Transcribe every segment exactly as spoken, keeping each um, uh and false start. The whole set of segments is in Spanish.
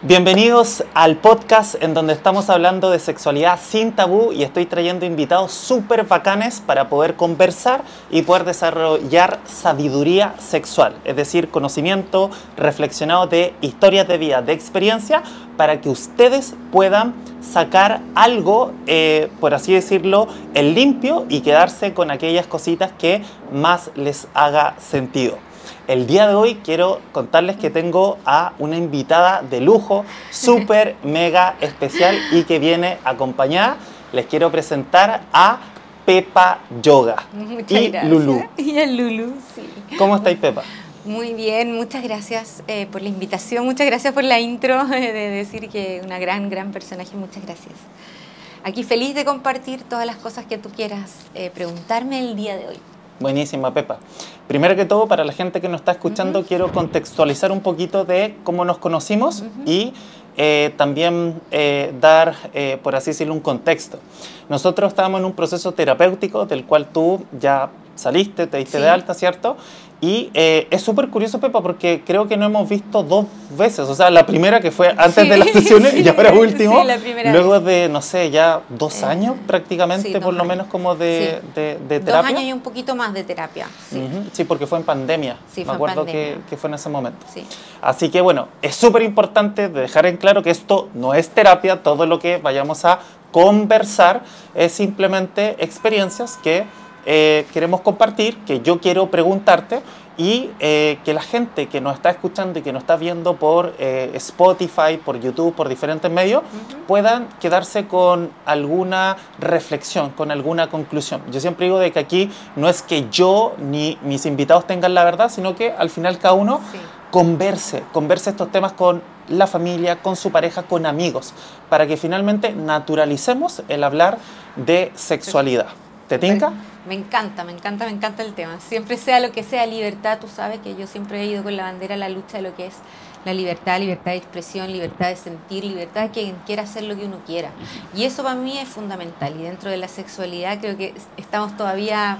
Bienvenidos al podcast en donde estamos hablando de sexualidad sin tabú y estoy trayendo invitados súper bacanes para poder conversar y poder desarrollar sabiduría sexual, es decir, conocimiento reflexionado de historias de vida, de experiencia, para que ustedes puedan sacar algo, eh, por así decirlo, en limpio y quedarse con aquellas cositas que más les haga sentido. El día de hoy quiero contarles que tengo a una invitada de lujo, súper, mega especial y que viene acompañada. Les quiero presentar a Pepa Yoga. Muchas y gracias. Lulú. Y a Lulú, sí. ¿Cómo estáis, Pepa? Muy bien, muchas gracias eh, por la invitación, muchas gracias por la intro, de decir que una gran, gran personaje, muchas gracias. Aquí feliz de compartir todas las cosas que tú quieras eh, preguntarme el día de hoy. Buenísima, Pepa. Primero que todo, para la gente que nos está escuchando, uh-huh. quiero contextualizar un poquito de cómo nos conocimos uh-huh. y eh, también eh, dar, eh, por así decirlo, un contexto. Nosotros estábamos en un proceso terapéutico del cual tú ya saliste, te diste sí. de alta, ¿cierto? Y eh, es súper curioso, Pepa, porque creo que no hemos visto dos veces. O sea, la primera que fue antes sí, de las sesiones sí, y ahora último. Sí, la primera luego vez. de, no sé, ya dos eh, años prácticamente, sí, por lo años. menos como de, sí. de, de terapia. Dos años y un poquito más de terapia. Sí, uh-huh. sí porque fue en pandemia. Sí, Me fue acuerdo en pandemia. Que, que fue en ese momento. Sí. Así que bueno, es súper importante dejar en claro que esto no es terapia. Todo lo que vayamos a conversar es simplemente experiencias que Eh, queremos compartir, que yo quiero preguntarte y eh, que la gente que nos está escuchando y que nos está viendo por eh, Spotify, por YouTube, por diferentes medios, uh-huh. puedan quedarse con alguna reflexión, con alguna conclusión. Yo siempre digo de que aquí no es que yo ni mis invitados tengan la verdad, sino que al final cada uno sí. converse, converse estos temas con la familia, con su pareja, con amigos, para que finalmente naturalicemos el hablar de sexualidad. ¿Te tinca? Me encanta, me encanta, me encanta el tema. Siempre sea lo que sea libertad, tú sabes que yo siempre he ido con la bandera a la lucha de lo que es la libertad, libertad de expresión, libertad de sentir, libertad de quien quiera hacer lo que uno quiera. Y eso para mí es fundamental. Y dentro de la sexualidad creo que estamos todavía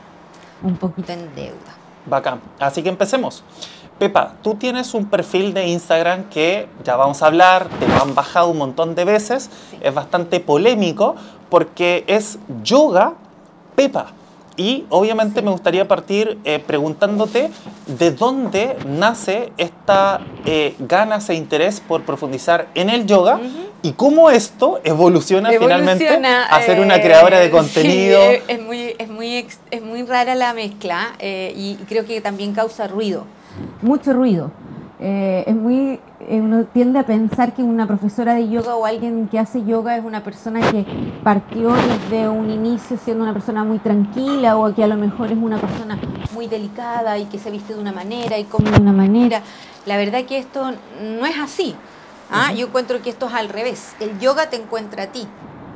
un poquito en deuda. Bacán. Así que empecemos. Pepa, tú tienes un perfil de Instagram que ya vamos a hablar, te lo han bajado un montón de veces, sí. es bastante polémico porque es yoga Pepa. Y obviamente sí. me gustaría partir eh, preguntándote de dónde nace esta eh, ganas e interés por profundizar en el yoga uh-huh. y cómo esto evoluciona, evoluciona finalmente a ser una creadora de contenido. Sí, es, muy, es, muy, es muy rara la mezcla eh, y creo que también causa ruido. Mucho ruido. Eh, es muy, eh, uno tiende a pensar que una profesora de yoga o alguien que hace yoga es una persona que partió desde un inicio siendo una persona muy tranquila o que a lo mejor es una persona muy delicada y que se viste de una manera y come de una manera. La verdad que esto no es así. ¿ah? Uh-huh. Yo encuentro que esto es al revés. El yoga te encuentra a ti.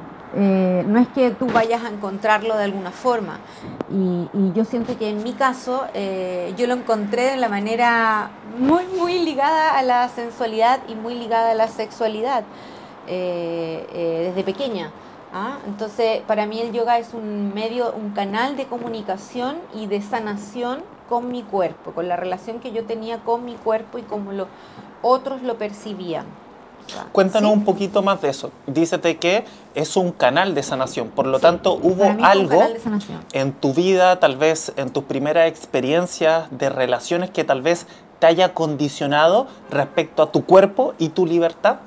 Eh, no es que tú vayas a encontrarlo de alguna forma y, y yo siento que en mi caso eh, yo lo encontré de la manera muy muy ligada a la sensualidad y muy ligada a la sexualidad eh, eh, desde pequeña. ¿ah? Entonces para mí el yoga es un medio, un canal de comunicación y de sanación con mi cuerpo, con la relación que yo tenía con mi cuerpo y como lo, otros lo percibían. Cuéntanos ¿Sí? un poquito más de eso. Dícete que es un canal de sanación, por lo sí, tanto hubo algo en tu vida, tal vez en tus primeras experiencias de relaciones que tal vez te haya condicionado respecto a tu cuerpo y tu libertad.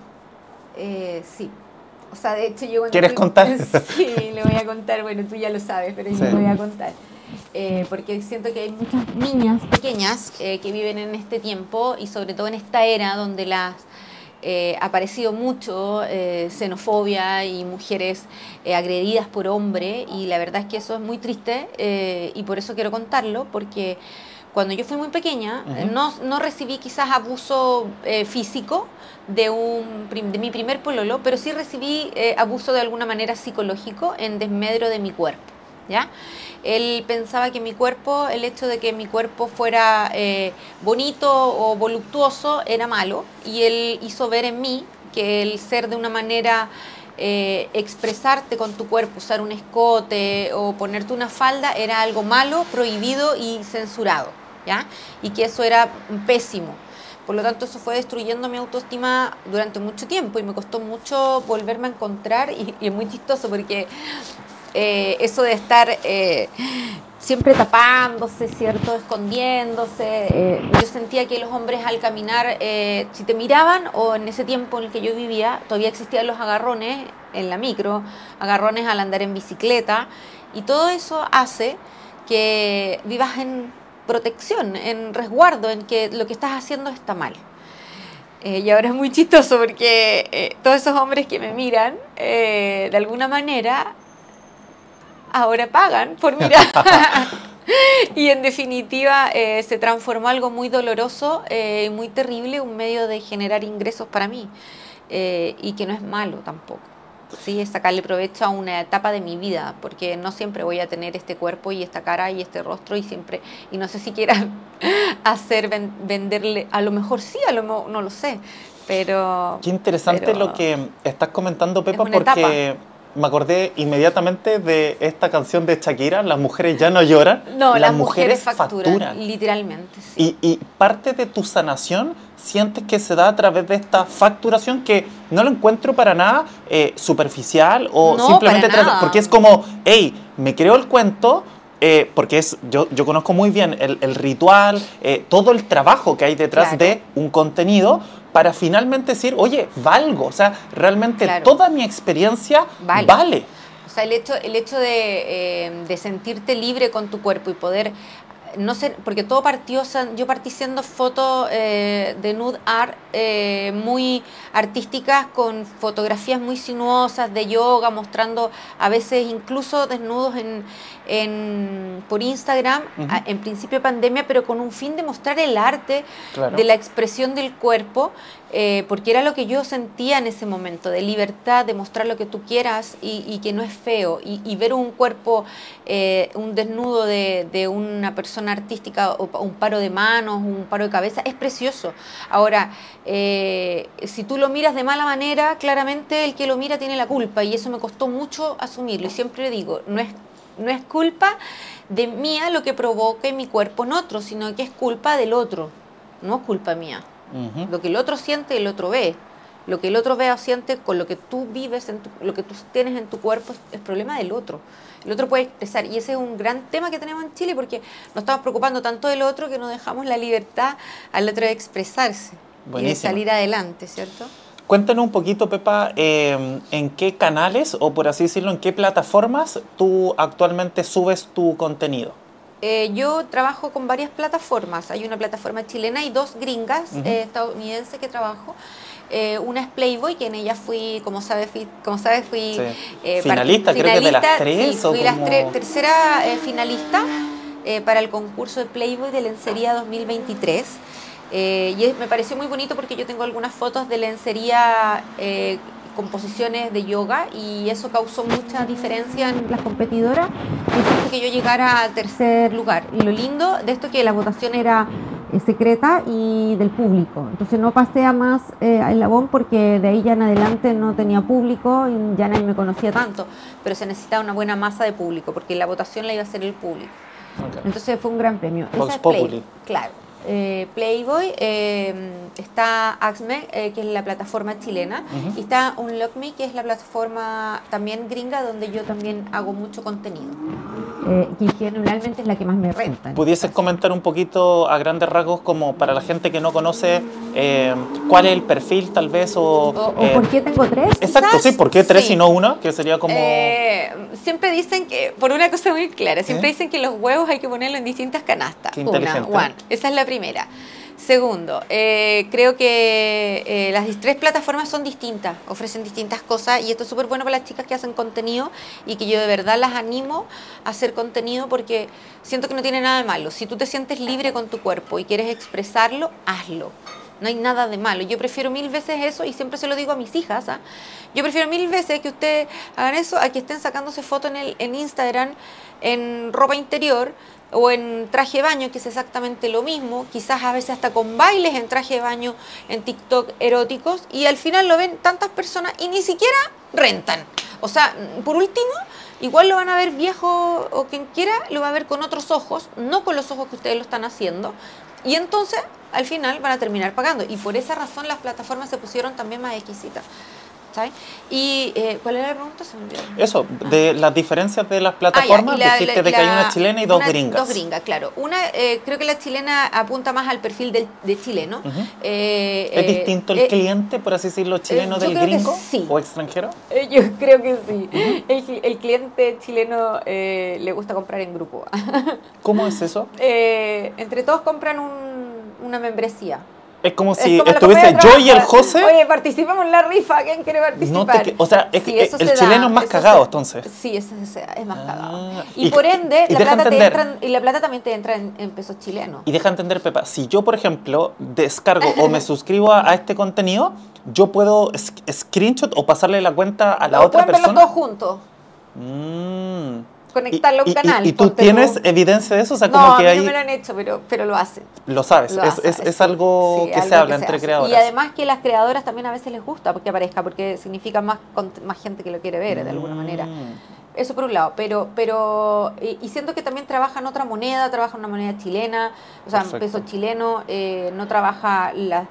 Eh, sí, o sea, de hecho yo... ¿Quieres tú, contar? Sí, le voy a contar, bueno, tú ya lo sabes, pero sí. yo le voy a contar. Eh, porque siento que hay muchas niñas pequeñas eh, que viven en este tiempo y sobre todo en esta era donde las... Eh, ha aparecido mucho eh, xenofobia y mujeres eh, agredidas por hombre y la verdad es que eso es muy triste eh, y por eso quiero contarlo porque cuando yo fui muy pequeña uh-huh. no, no recibí quizás abuso eh, físico de, un, de mi primer pololo, pero sí recibí eh, abuso de alguna manera psicológico en desmedro de mi cuerpo. ¿Ya? Él pensaba que mi cuerpo, el hecho de que mi cuerpo fuera eh, bonito o voluptuoso era malo y él hizo ver en mí que el ser de una manera, eh, expresarte con tu cuerpo, usar un escote o ponerte una falda era algo malo, prohibido y censurado, ¿ya? Y que eso era pésimo. Por lo tanto, eso fue destruyendo mi autoestima durante mucho tiempo y me costó mucho volverme a encontrar y, y es muy chistoso porque eh, eso de estar eh, siempre tapándose, ¿cierto? Escondiéndose. Eh, yo sentía que los hombres al caminar, eh, si te miraban, o en ese tiempo en el que yo vivía, todavía existían los agarrones en la micro, agarrones al andar en bicicleta, y todo eso hace que vivas en protección, en resguardo, en que lo que estás haciendo está mal. Eh, y ahora es muy chistoso porque eh, todos esos hombres que me miran, eh, de alguna manera, ahora pagan por mirar. Y en definitiva eh, se transformó algo muy doloroso, eh, muy terrible, un medio de generar ingresos para mí, eh, y que no es malo tampoco. Sí, es sacarle provecho a una etapa de mi vida, porque no siempre voy a tener este cuerpo y esta cara y este rostro y siempre, y no sé si quiera hacer, ven, venderle, a lo mejor sí, a lo mejor no lo sé, pero... Qué interesante pero lo que estás comentando, Pepa, es una porque etapa. me acordé inmediatamente de esta canción de Shakira, Las mujeres ya no lloran, No, las, las mujeres, mujeres facturan, facturan. literalmente, sí. Y, y parte de tu sanación sientes que se da a través de esta facturación que no lo encuentro para nada eh, superficial o No, simplemente para trata- nada. porque es como, hey, me creo el cuento. Eh, porque es, yo, yo conozco muy bien el, el ritual, eh, todo el trabajo que hay detrás Claro. de un contenido para finalmente decir, oye, valgo, o sea, realmente Claro. toda mi experiencia vale. Vale. O sea, el hecho, el hecho de, eh, de sentirte libre con tu cuerpo y poder, no sé, porque todo partió, o sea, yo partí siendo fotos eh, de nude art eh, muy artísticas con fotografías muy sinuosas de yoga, mostrando a veces incluso desnudos en, en, por Instagram, Uh-huh. a, en principio de pandemia, pero con un fin de mostrar el arte, Claro. de la expresión del cuerpo, eh, porque era lo que yo sentía en ese momento, de libertad, de mostrar lo que tú quieras y, y que no es feo, y, y ver un cuerpo, eh, un desnudo de, de una persona artística, o un paro de manos, un paro de cabeza, es precioso. Ahora, eh, si tú lo miras de mala manera, claramente el que lo mira tiene la culpa, y eso me costó mucho asumirlo, y siempre digo, no es, no es culpa de mía lo que provoque mi cuerpo en otro, sino que es culpa del otro, no es culpa mía. Uh-huh. Lo que el otro siente, el otro ve. Lo que el otro ve o siente con lo que tú vives, en tu, lo que tú tienes en tu cuerpo, es, es problema del otro. El otro puede expresar, y ese es un gran tema que tenemos en Chile, porque nos estamos preocupando tanto del otro que no dejamos la libertad al otro de expresarse. Buenísimo. Y de salir adelante, ¿cierto? Cuéntanos un poquito, Pepa, eh, en qué canales, o por así decirlo, en qué plataformas tú actualmente subes tu contenido. Eh, yo trabajo con varias plataformas. Hay una plataforma chilena y dos gringas, uh-huh. eh, estadounidenses que trabajo. Eh, una es Playboy, que en ella fui, como sabes, fui, como sabes, fui sí. eh, finalista, creo que de las tres. Sí, fui o la como... tre- tercera eh, finalista eh, para el concurso de Playboy de lencería dos mil veintitrés. Eh, y es, me pareció muy bonito porque yo tengo algunas fotos de lencería eh, con posiciones de yoga, y eso causó mucha diferencia en las competidoras y hizo que yo llegara al tercer lugar. Y lo lindo de esto es que la votación era eh, secreta y del público, entonces no pasé a más eh, al labón, porque de ahí ya en adelante no tenía público y ya nadie me conocía tanto, pero se necesitaba una buena masa de público porque la votación la iba a hacer el público. Okay. Entonces fue un gran premio. Vox Populi. Claro. Eh, Playboy, eh, está Axme, eh, que es la plataforma chilena, uh-huh. y está Unlock Me, que es la plataforma también gringa, donde yo también hago mucho contenido, eh, que generalmente es la que más me renta. ¿Pudieses comentar un poquito a grandes rasgos, como para la gente que no conoce, eh, cuál es el perfil tal vez? O, o, o eh, por qué tengo tres. Exacto, quizás? sí, ¿por qué tres sí. y no uno? Que sería como... Eh, siempre dicen que, por una cosa muy clara, siempre ¿Eh? dicen que los huevos hay que ponerlos en distintas canastas. Qué inteligente. Una, one, esa es la primera. Segundo, eh, creo que eh, las tres plataformas son distintas, ofrecen distintas cosas, y esto es súper bueno para las chicas que hacen contenido, y que yo de verdad las animo a hacer contenido, porque siento que no tiene nada de malo. Si tú te sientes libre con tu cuerpo y quieres expresarlo, hazlo. No hay nada de malo. Yo prefiero mil veces eso, y siempre se lo digo a mis hijas, ¿eh? Yo prefiero mil veces que ustedes hagan eso a que estén sacándose fotos en, el, en Instagram en ropa interior o en traje de baño, que es exactamente lo mismo, quizás a veces hasta con bailes en traje de baño en TikTok eróticos, y al final lo ven tantas personas y ni siquiera rentan. O sea, por último, igual lo van a ver viejo, o quien quiera lo va a ver con otros ojos, no con los ojos que ustedes lo están haciendo, y entonces al final van a terminar pagando. Y por esa razón las plataformas se pusieron también más exquisitas. ¿Sabes? Y, eh, ¿cuál era la pregunta? Se me olvidó. Eso, de las diferencias de las plataformas, Ah, ya, la, dijiste la, de que hay la, una chilena y dos una, gringas. Dos gringas, claro. Una, eh, creo que la chilena apunta más al perfil del, de chileno. Uh-huh. eh, ¿Es eh, distinto el eh, cliente, por así decirlo, chileno eh, del gringo sí. o extranjero? Eh, yo creo que sí. Uh-huh. el, el cliente chileno eh, le gusta comprar en grupo. ¿Cómo es eso? Eh, entre todos compran un, una membresía. Es como es si como estuviese yo y el José. Oye, participamos en la rifa, ¿quién quiere participar? No te, o sea, es sí, que eso el se chileno da, es más eso cagado, se, entonces. Sí, eso se, es más ah, cagado. Y, y por ende, y la plata te entender, entra, y la plata también te entra en, en pesos chilenos. Y deja entender, Pepa, si yo, por ejemplo, descargo o me suscribo a, a este contenido, yo puedo screenshot o pasarle la cuenta a la o otra pueden persona. verlos todos juntos. Mm. Conectarlo a un y, canal. ¿Y, y tú tienes tú. evidencia de eso? O sea, no, como que a mí hay... no me lo han hecho, pero, pero lo hacen. Lo sabes, lo es, hace, es, es sí, algo sí, que algo se habla que se entre hace. creadoras. Y además que las creadoras también a veces les gusta porque aparezca, porque significa más, más gente que lo quiere ver, mm. de alguna manera. Eso por un lado, pero, pero y, y siento que también trabajan otra moneda, trabajan una moneda chilena, o sea, Perfecto. peso chileno, eh, no trabaja la...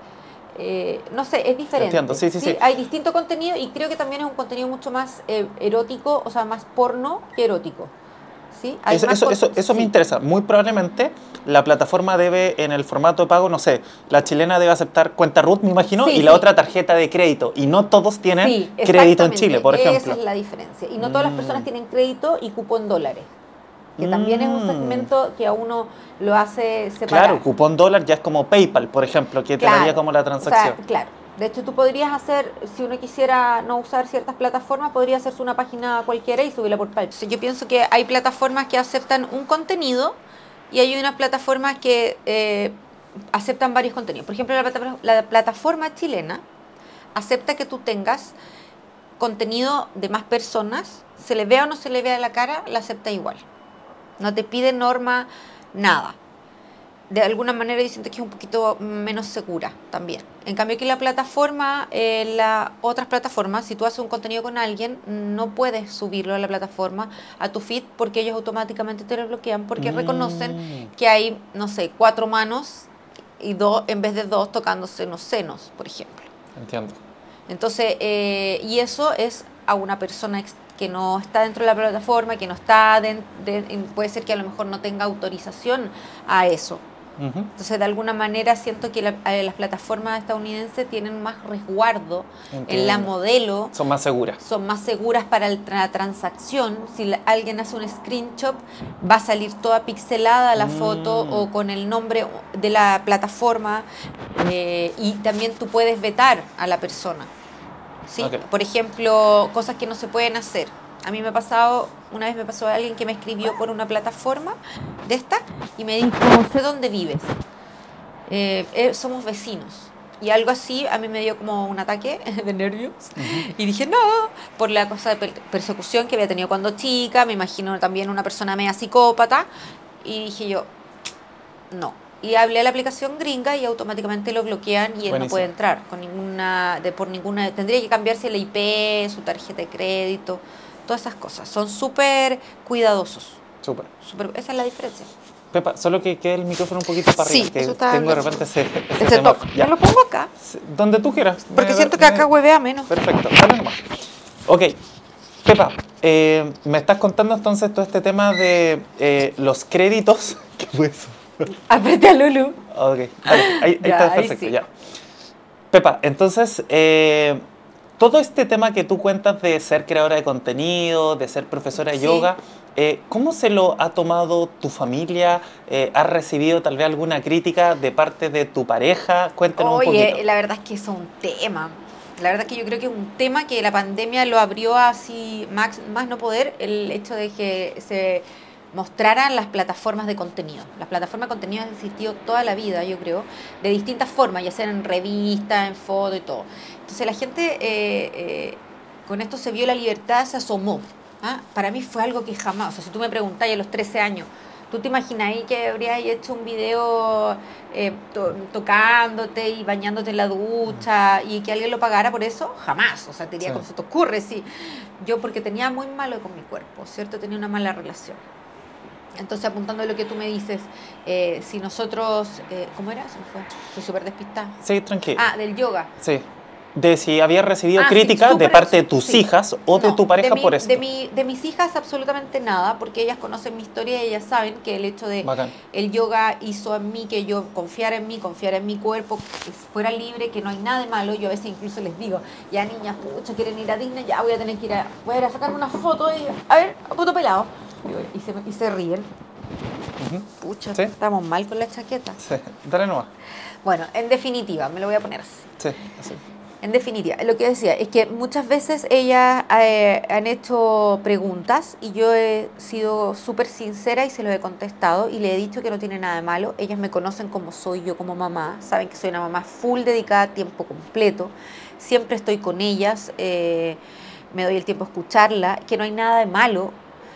Eh, no sé, es diferente. Entiendo, sí, sí, sí, sí. Hay distinto contenido y creo que también es un contenido mucho más eh, erótico, o sea, más porno que erótico. ¿Sí? Hay eso más eso, eso, eso sí. me interesa. Muy probablemente la plataforma debe, en el formato de pago, no sé, la chilena debe aceptar cuenta R U T, me imagino, sí, y sí. la otra tarjeta de crédito. Y no todos tienen sí, crédito en Chile, por ejemplo. Esa es la diferencia. Y no todas mm. las personas tienen crédito y cupón dólares. Que mm. también es un segmento que a uno lo hace separar. Claro, cupón dólar ya es como PayPal, por ejemplo, que claro. te daría como la transacción. O sea, claro. De hecho, tú podrías hacer, si uno quisiera no usar ciertas plataformas, podría hacerse una página cualquiera y subirla por PayPal. Yo pienso que hay plataformas que aceptan un contenido y hay unas plataformas que eh, aceptan varios contenidos. Por ejemplo, la, la plataforma chilena acepta que tú tengas contenido de más personas, se le vea o no se le vea la cara, la acepta igual. No te pide norma, nada. De alguna manera yo siento que es un poquito menos segura también. En cambio que la plataforma, eh, las otras plataformas, si tú haces un contenido con alguien, no puedes subirlo a la plataforma, a tu feed, porque ellos automáticamente te lo bloquean, porque mm. reconocen que hay, no sé, cuatro manos y dos, en vez de dos tocándose los senos, por ejemplo. Entiendo. Entonces, eh, y eso es a una persona que no está dentro de la plataforma, que no está, de, de, puede ser que a lo mejor no tenga autorización a eso. Uh-huh. Entonces, de alguna manera siento que la, eh, las plataformas estadounidenses tienen más resguardo Entiendo. En la modelo. Son más seguras. Son más seguras para el, la transacción. Si la, alguien hace un screenshot, va a salir toda pixelada la mm. foto o con el nombre de la plataforma. Eh, y también tú puedes vetar a la persona. ¿Sí? Okay. Por ejemplo, cosas que no se pueden hacer. A mí me ha pasado, una vez me pasó a alguien que me escribió por una plataforma de esta y me dijo, sé dónde vives, eh, eh, somos vecinos. Y algo así a mí me dio como un ataque de nervios. Uh-huh. Y dije, no, por la cosa de per- persecución que había tenido cuando chica, me imagino también una persona media psicópata. Y dije yo, no. Y hablé a la aplicación gringa y automáticamente lo bloquean y él Buenísimo. No puede entrar con ninguna, de, por ninguna, tendría que cambiarse la I P, su tarjeta de crédito. Todas esas cosas. Son súper cuidadosos. Súper. Esa es la diferencia. Pepa, solo que quede el micrófono un poquito para arriba. Sí, que eso está tengo de repente ese, ese, ese toque. ¿Me lo pongo acá? Donde tú quieras. Porque me, siento me, que acá huevea menos. Perfecto, dale nomás. Ok, Pepa, eh, me estás contando entonces todo este tema de eh, los créditos. ¿Qué fue eso? Apreté a Lulu. Ok, dale, ahí, ahí ya, está perfecto, ahí sí. ya. Pepa, entonces... Eh, todo este tema que tú cuentas de ser creadora de contenido, de ser profesora de sí. yoga, eh, ¿cómo se lo ha tomado tu familia? Eh, ¿Has recibido tal vez alguna crítica de parte de tu pareja? Cuéntanos Oye, un poquito. Oye, la verdad es que eso es un tema. La verdad es que yo creo que es un tema que la pandemia lo abrió así más, más no poder, el hecho de que se mostraran las plataformas de contenido. Las plataformas de contenido han existido toda la vida, yo creo, de distintas formas, ya sea en revistas, en foto y todo. Entonces la gente eh, eh, con esto se vio la libertad, se asomó. ¿Ah? Para mí fue algo que jamás, o sea, si tú me preguntás a los trece años, ¿tú te imaginas que habrías hecho un video eh, to- tocándote y bañándote en la ducha y que alguien lo pagara por eso? Jamás, o sea, te diría, sí. ¿Cómo se te ocurre? Sí. Yo porque tenía muy malo con mi cuerpo, ¿cierto? Tenía una mala relación. Entonces, apuntando a lo que tú me dices, eh, si nosotros, eh, ¿cómo era? Se me fue. Estoy súper despistada. Sí, tranquilo. Ah, del yoga. Sí. De si habías recibido Ah, sí, críticas de súper- parte de tus sí. hijas o de No, tu pareja de mi- por esto. De, mi, de mis hijas absolutamente nada, porque ellas conocen mi historia y ellas saben que el hecho de Bacán. el yoga hizo en mí que yo confiara en mí, confiara en mi cuerpo, que fuera libre, que no hay nada de malo. Yo a veces incluso les digo, ya niñas, pucha, quieren ir a Disney, ya voy a tener que ir a, voy a, ir a sacarme una foto y a ver, a puto pelado. Y se, y se ríen. Ujú. Pucha, Sí. estamos mal con la chaqueta. Sí. Dale nomás. Bueno, en definitiva, me lo voy a poner así. Sí, así. En definitiva, lo que decía es que muchas veces ellas eh, han hecho preguntas y yo he sido súper sincera y se lo he contestado y le he dicho que no tiene nada de malo. Ellas me conocen como soy yo como mamá, saben que soy una mamá full dedicada a tiempo completo, siempre estoy con ellas, eh, me doy el tiempo a escucharla, que no hay nada de malo.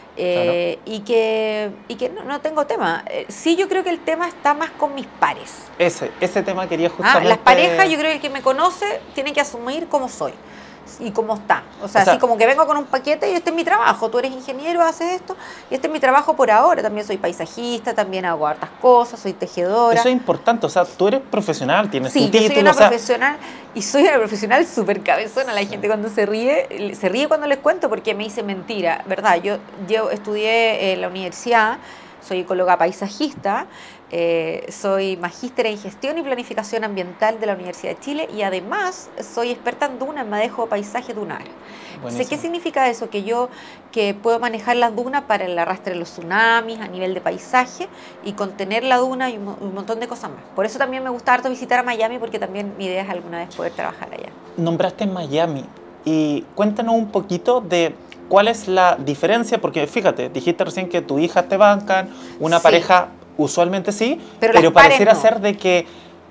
Eh, claro. y que, y que no, no tengo tema. Eh, sí, yo creo que el tema está más con mis pares. Ese, ese tema quería justamente... Ah, las parejas, yo creo que el que me conoce tiene que asumir cómo soy y cómo está. O sea, o sea, así como que vengo con un paquete y este es mi trabajo. Tú eres ingeniero, haces esto y este es mi trabajo por ahora. También soy paisajista, también hago hartas cosas, soy tejedora. Eso es importante. O sea, tú eres profesional, tienes sí, tu título. Sí, soy una o sea... profesional y soy una profesional súper cabezona. La sí. gente cuando se ríe, se ríe cuando les cuento porque me dice mentira, ¿verdad? Yo, yo estudié en la universidad, soy ecóloga paisajista, eh, soy magíster en gestión y planificación ambiental de la Universidad de Chile y además soy experta en dunas, manejo paisaje dunar. Entonces, ¿qué significa eso? Que yo que puedo manejar las dunas para el arrastre de los tsunamis a nivel de paisaje y contener la duna y un, un montón de cosas más. Por eso también me gusta harto visitar a Miami porque también mi idea es alguna vez poder trabajar allá. Nombraste Miami y cuéntanos un poquito de cuál es la diferencia, porque fíjate, dijiste recién que tu hija te bancan, una sí. pareja usualmente sí, pero, pero pareciera no. ser de que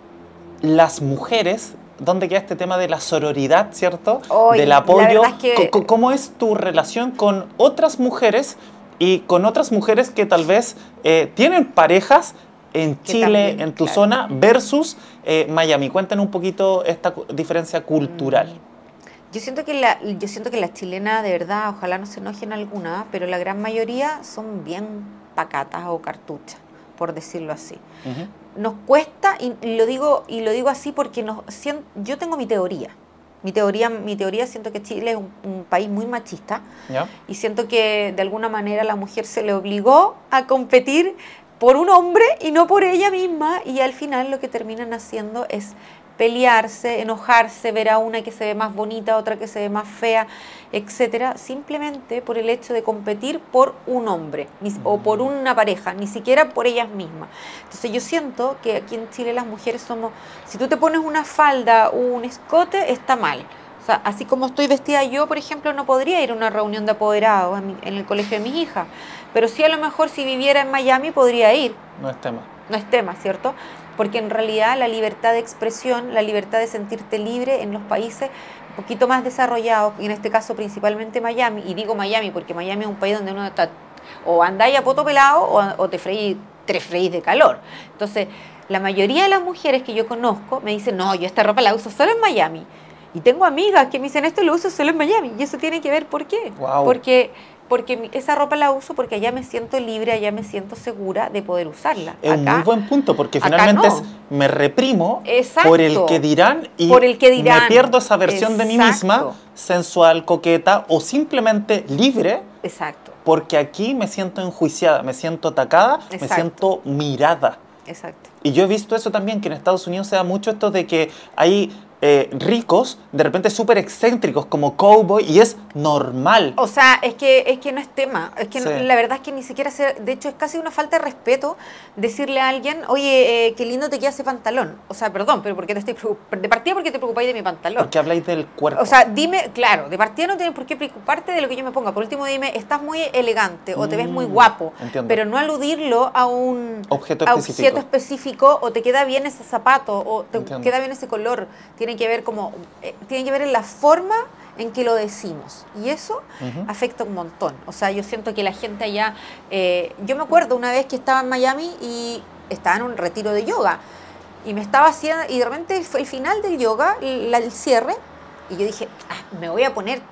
las mujeres, ¿dónde queda este tema de la sororidad, cierto? Oy, del apoyo. Es que... ¿Cómo es tu relación con otras mujeres y con otras mujeres que tal vez eh, tienen parejas en que Chile, también, en tu claro. zona, versus eh, Miami? Cuéntanos un poquito esta diferencia cultural. Mm. Yo siento que la, yo siento que las chilenas, de verdad, ojalá no se enojen alguna, pero la gran mayoría son bien pacatas o cartuchas, por decirlo así. Uh-huh. Nos cuesta, y lo digo, y lo digo así porque nos, siento, yo tengo mi teoría. Mi teoría, mi teoría siento que Chile es un, un país muy machista yeah. y siento que de alguna manera la mujer se le obligó a competir por un hombre y no por ella misma, y al final lo que terminan haciendo es pelearse, enojarse, ver a una que se ve más bonita, otra que se ve más fea, etcétera, simplemente por el hecho de competir por un hombre ni, o por una pareja, ni siquiera por ellas mismas. Entonces yo siento que aquí en Chile las mujeres somos, si tú te pones una falda o un escote, está mal. O sea, así como estoy vestida yo, por ejemplo, no podría ir a una reunión de apoderados en, mi, en el colegio de mis hijas, pero sí a lo mejor si viviera en Miami podría ir. No es tema. No es tema, ¿cierto? Porque en realidad la libertad de expresión, la libertad de sentirte libre en los países un poquito más desarrollados, y en este caso principalmente Miami, y digo Miami porque Miami es un país donde uno está, o andáis a poto pelado o, o te freís, te freís de calor. Entonces, la mayoría de las mujeres que yo conozco me dicen, no, yo esta ropa la uso solo en Miami. Y tengo amigas que me dicen, esto lo uso solo en Miami. Y eso tiene que ver, ¿por qué? Wow. Porque... porque esa ropa la uso porque allá me siento libre, allá me siento segura de poder usarla. Es un muy buen punto, porque finalmente no. es, me reprimo Exacto. por el que dirán y por el que dirán. me pierdo esa versión Exacto. de mí misma, sensual, coqueta o simplemente libre. Exacto. Porque aquí me siento enjuiciada, me siento atacada, Exacto. me siento mirada. Exacto. Y yo he visto eso también, que en Estados Unidos se da mucho esto de que hay eh, ricos, de repente súper excéntricos, como cowboy, y es normal. O sea, es que, es que no es tema. Es que Sí. no, la verdad es que ni siquiera se... De hecho, es casi una falta de respeto decirle a alguien, oye, eh, qué lindo te queda ese pantalón. O sea, perdón, pero ¿por qué te estoy preocupando? De partida, ¿por qué te preocupáis de mi pantalón? Porque habláis del cuerpo. O sea, dime, claro, de partida no tienes por qué preocuparte de lo que yo me ponga. Por último, dime, estás muy elegante o te ves muy guapo. Entiendo. Pero no aludirlo a un objeto a específico. objeto específico, o te queda bien ese zapato, o te Entiendo. queda bien ese color. Tiene que ver como, eh, tiene que ver en la forma en que lo decimos. Y eso uh-huh. afecta un montón. O sea, yo siento que la gente allá... Eh, yo me acuerdo una vez que estaba en Miami y estaba en un retiro de yoga. Y me estaba haciendo... Y de repente fue el final del yoga, la, el cierre. Y yo dije, ah, me voy a poner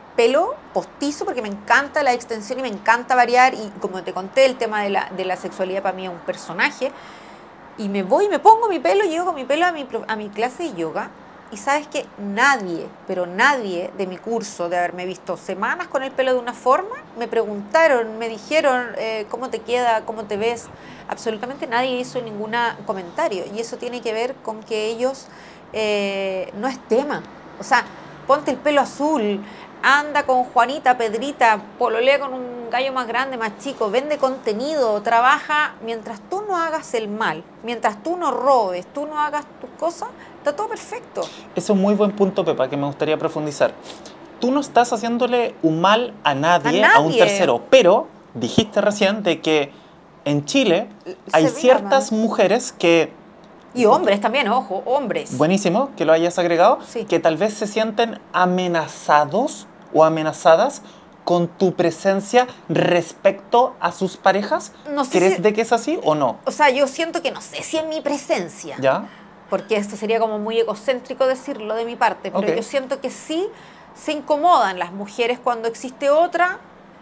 pelo postizo porque me encanta la extensión y me encanta variar. Y como te conté, el tema de la, de la sexualidad para mí es un personaje. Y me voy, me pongo mi pelo, llego con mi pelo a mi, a mi clase de yoga. Y sabes que nadie, pero nadie de mi curso, de haberme visto semanas con el pelo de una forma, me preguntaron, me dijeron eh, cómo te queda, cómo te ves. Absolutamente nadie hizo ningún comentario. Y eso tiene que ver con que ellos eh, no es tema. O sea, ponte el pelo azul, anda con Juanita, Pedrita, pololea con un gallo más grande, más chico, vende contenido, trabaja. Mientras tú no hagas el mal, mientras tú no robes, tú no hagas tus cosas, está todo perfecto. Ese es un muy buen punto, Pepa, que me gustaría profundizar. Tú no estás haciéndole un mal a nadie, a, nadie. a un tercero, pero dijiste recién de que en Chile Se hay ciertas más. mujeres que... Y hombres también, ojo, hombres. Buenísimo que lo hayas agregado, sí. que tal vez se sienten amenazados o amenazadas con tu presencia respecto a sus parejas. No sé ¿Crees si, de que es así o no? O sea, yo siento que no sé si en mi presencia. ¿Ya? Porque esto sería como muy egocéntrico decirlo de mi parte, pero okay. yo siento que sí se incomodan las mujeres cuando existe otra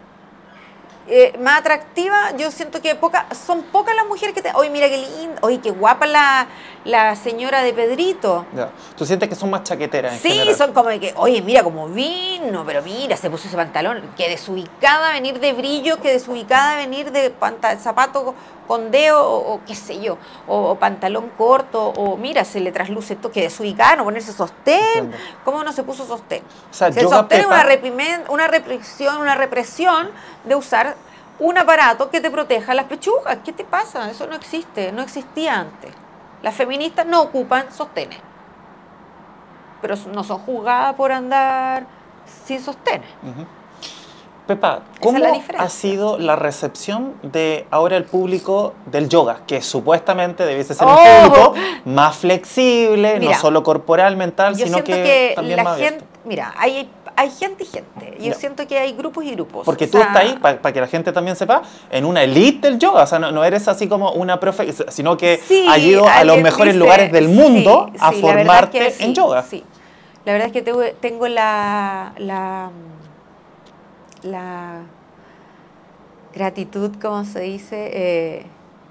eh, más atractiva. Yo siento que poca, son pocas las mujeres que te... Oye, mira qué linda, oye, qué guapa la, la señora de Pedrito. Ya. ¿Tú sientes que son más chaqueteras en sí, general? son como de que, oye, mira cómo vino, pero mira, se puso ese pantalón, que desubicada venir de brillo, que desubicada venir de panta, zapato con dedo, o, o qué sé yo, o, o pantalón corto, o mira, se le trasluce esto, que desubicada, no ponerse sostén. Entiendo. ¿Cómo no se puso sostén? O sea, si el sostén es una, una represión, una represión de usar un aparato que te proteja las pechugas. ¿Qué te pasa? Eso no existe, no existía antes. Las feministas no ocupan sostenes, pero no son juzgadas por andar sin sostenes. Uh-huh. Pepa, ¿cómo ha sido la recepción de ahora el público del yoga? Que supuestamente debiese ser oh, un público más flexible, mira, no solo corporal, mental, yo sino que, que también la más gente, abierto. Mira, hay, hay gente y gente. Yo no. siento que hay grupos y grupos. Porque o tú sea, estás ahí, para pa que la gente también sepa, en una elite del yoga. O sea, no, no eres así como una profe, sino que sí, has ido a los mejores dice, lugares del mundo sí, a sí, formarte es que en sí, yoga. Sí. La verdad es que tengo, tengo la, la, la gratitud, ¿cómo se dice? Eh,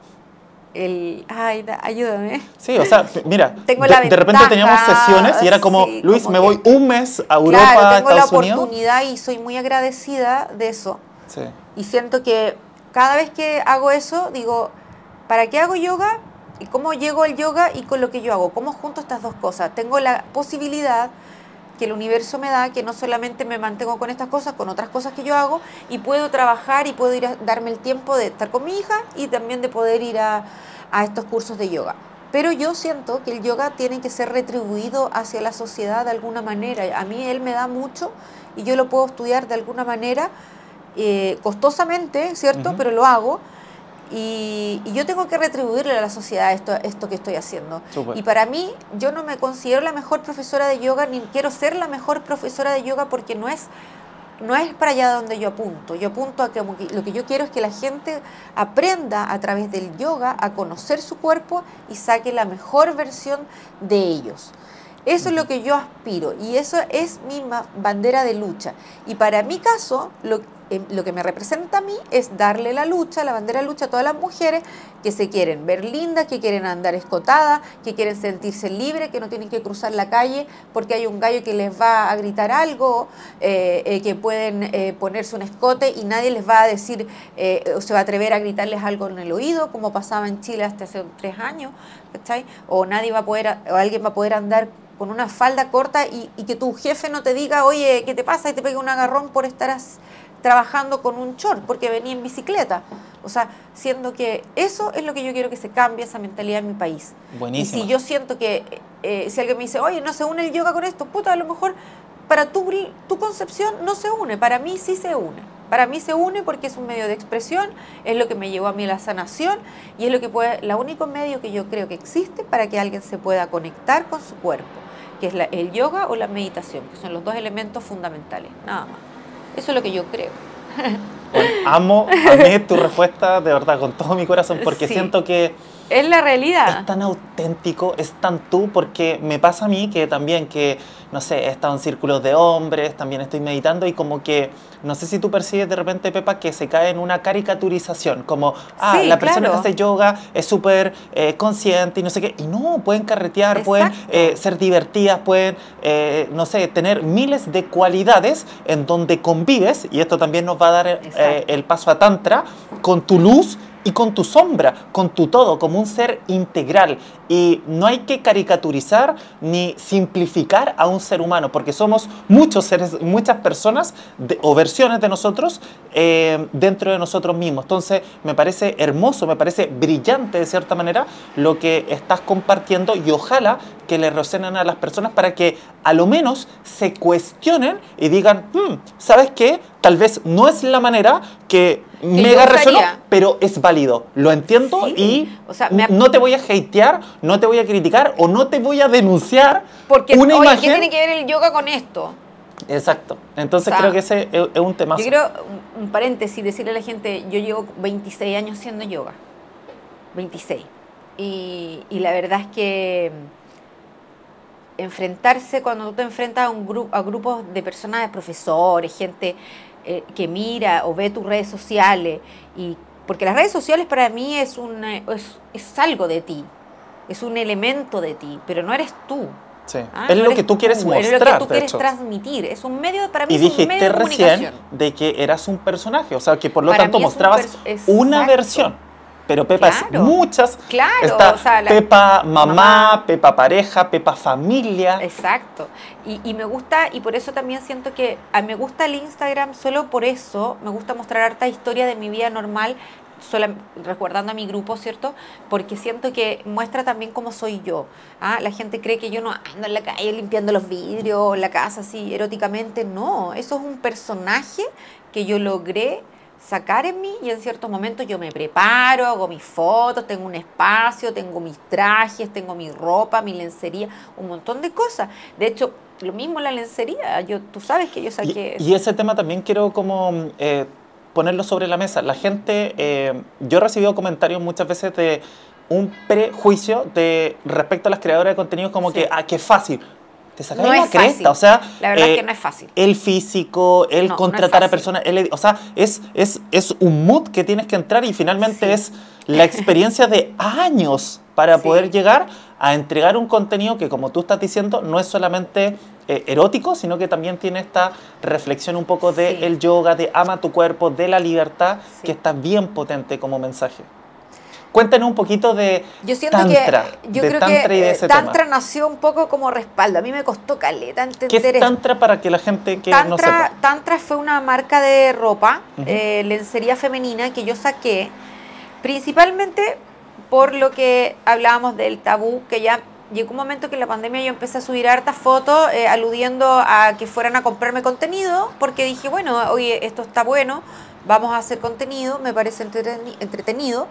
el, ay, da, ayúdame. Sí, o sea, mira, tengo de, la de repente teníamos sesiones y era como, sí, Luis, como me que, voy un mes a Europa, claro, a tengo Estados la Unidos. oportunidad y soy muy agradecida de eso. Sí. Y siento que cada vez que hago eso, digo, ¿para qué hago yoga? ¿Y cómo llego al yoga y con lo que yo hago? ¿Cómo junto estas dos cosas? Tengo la posibilidad que el universo me da, que no solamente me mantengo con estas cosas, con otras cosas que yo hago, y puedo trabajar y puedo ir a darme el tiempo de estar con mi hija y también de poder ir a, a estos cursos de yoga. Pero yo siento que el yoga tiene que ser retribuido hacia la sociedad de alguna manera. A mí él me da mucho y yo lo puedo estudiar de alguna manera, eh, costosamente, ¿cierto? Uh-huh. Pero lo hago. Y, y yo tengo que retribuirle a la sociedad esto, esto que estoy haciendo. Super. Y para mí, yo no me considero la mejor profesora de yoga, ni quiero ser la mejor profesora de yoga, porque no es, no es para allá donde yo apunto. Yo apunto a que, que lo que yo quiero es que la gente aprenda a través del yoga a conocer su cuerpo y saque la mejor versión de ellos. Eso es lo que yo aspiro y eso es mi bandera de lucha. Y para mi caso, lo, eh, lo que me representa a mí es darle la lucha, la bandera de lucha a todas las mujeres que se quieren ver lindas, que quieren andar escotadas, que quieren sentirse libres, que no tienen que cruzar la calle porque hay un gallo que les va a gritar algo, eh, eh, que pueden eh, ponerse un escote y nadie les va a decir, eh, o se va a atrever a gritarles algo en el oído, como pasaba en Chile hasta hace tres años, ¿cachai? O nadie va a poder, o alguien va a poder andar con una falda corta y, y que tu jefe no te diga, oye, ¿qué te pasa? Y te pegue un agarrón por estar as, trabajando con un short, porque venía en bicicleta. O sea, siendo que eso es lo que yo quiero que se cambie, esa mentalidad en mi país. Buenísimo. Y si yo siento que, eh, si alguien me dice, oye, no se une el yoga con esto, puta, a lo mejor para tu, tu concepción no se une, para mí sí se une. Para mí se une porque es un medio de expresión, es lo que me llevó a mí a la sanación y es lo que puede, el único medio que yo creo que existe para que alguien se pueda conectar con su cuerpo, que es la, el yoga o la meditación, que son los dos elementos fundamentales, nada más. Eso es lo que yo creo. Bueno, amo, amé tu respuesta de verdad con todo mi corazón, porque sí. siento que Es la realidad. Es tan auténtico, es tan tú, porque me pasa a mí que también que, no sé, he estado en círculos de hombres, también estoy meditando y como que, no sé si tú percibes de repente, Pepa, que se cae en una caricaturización, como, ah, Sí, la persona claro. que hace yoga es súper eh, consciente y no sé qué, y no, pueden carretear, pueden Exacto. eh, ser divertidas, pueden, eh, no sé, tener miles de cualidades en donde convives, y esto también nos va a dar eh, Exacto. el paso a Tantra, con tu luz y con tu sombra, con tu todo, como un ser integral. Y no hay que caricaturizar ni simplificar a un ser humano, porque somos muchos seres, muchas personas de, o versiones de nosotros eh, dentro de nosotros mismos. Entonces, me parece hermoso, me parece brillante de cierta manera lo que estás compartiendo y ojalá que le resuenen a las personas para que a lo menos se cuestionen y digan, hmm, ¿sabes qué? Tal vez no es la manera que mega yo resonó, usaría. pero es válido. Lo entiendo Sí, y o sea, me ap- no te voy a hatear, no te voy a criticar o no te voy a denunciar Porque, una oye, imagen. ¿qué tiene que ver el yoga con esto? Exacto. Entonces O sea, creo que ese es, es un temazo. Yo quiero, un, un paréntesis, decirle a la gente, yo llevo veintiséis años haciendo yoga. veintiséis. Y, y la verdad es que enfrentarse, cuando tú te enfrentas a, un grupo, a grupos de personas, de profesores, gente eh, que mira o ve tus redes sociales, y porque las redes sociales para mí es, una, es, es algo de ti, es un elemento de ti, pero no eres tú. Sí. ¿Ah? Es No lo eres que tú quieres tú, es lo mostrar, que tú de quieres hecho. transmitir. Es un medio, para mí Y es un dijiste medio de recién comunicación. de que eras un personaje, o sea, que por lo Para tanto mí es un mostrabas perso- una exacto. versión. Pero Pepa es Claro, muchas. claro, Está o sea, la- Pepa mamá, mamá. Pepa pareja, Pepa familia. Exacto. Y, y me gusta, y por eso también siento que a, me gusta el Instagram, solo por eso me gusta mostrar harta historia de mi vida normal, sola, recordando a mi grupo, ¿cierto? Porque siento que muestra también cómo soy yo. ¿Ah? La gente cree que yo no ando en la calle limpiando los vidrios, la casa así eróticamente. No, eso es un personaje que yo logré sacar en mí y en ciertos momentos yo me preparo, hago mis fotos, tengo un espacio, tengo mis trajes, tengo mi ropa, mi lencería, un montón de cosas. De hecho, lo mismo la lencería, yo, tú sabes que yo Y, saqué eso. y ese tema también quiero como eh, ponerlo sobre la mesa. La gente, eh, yo he recibido comentarios muchas veces de un prejuicio de respecto a las creadoras de contenidos como Sí. que, ah, qué fácil. Te sacáis No la es cresta, fácil. o sea, La verdad eh, es que no es fácil. el físico, el No, no es contratar a fácil. personas, el edi- o sea, es, es, es un mood que tienes que entrar y finalmente Sí. es la experiencia de años para Sí. poder llegar a entregar un contenido que, como tú estás diciendo, no es solamente eh, erótico, sino que también tiene esta reflexión un poco de Sí. el yoga, de ama tu cuerpo, de la libertad, Sí. que está bien potente como mensaje. Cuéntanos un poquito de Yo siento Tantra, que yo de creo Tantra que y de eh, ese Tantra tema. nació un poco como respaldo. A mí me costó caleta entender ¿Qué es esto. Tantra para que la gente que no Tantra, sepa? Tantra fue una marca de ropa, Ujú. eh, lencería femenina que yo saqué principalmente por lo que hablábamos del tabú, que ya llegó un momento que en la pandemia yo empecé a subir hartas fotos eh, aludiendo a que fueran a comprarme contenido, porque dije, bueno, oye, esto está bueno, vamos a hacer contenido, me parece entreteni- entretenido.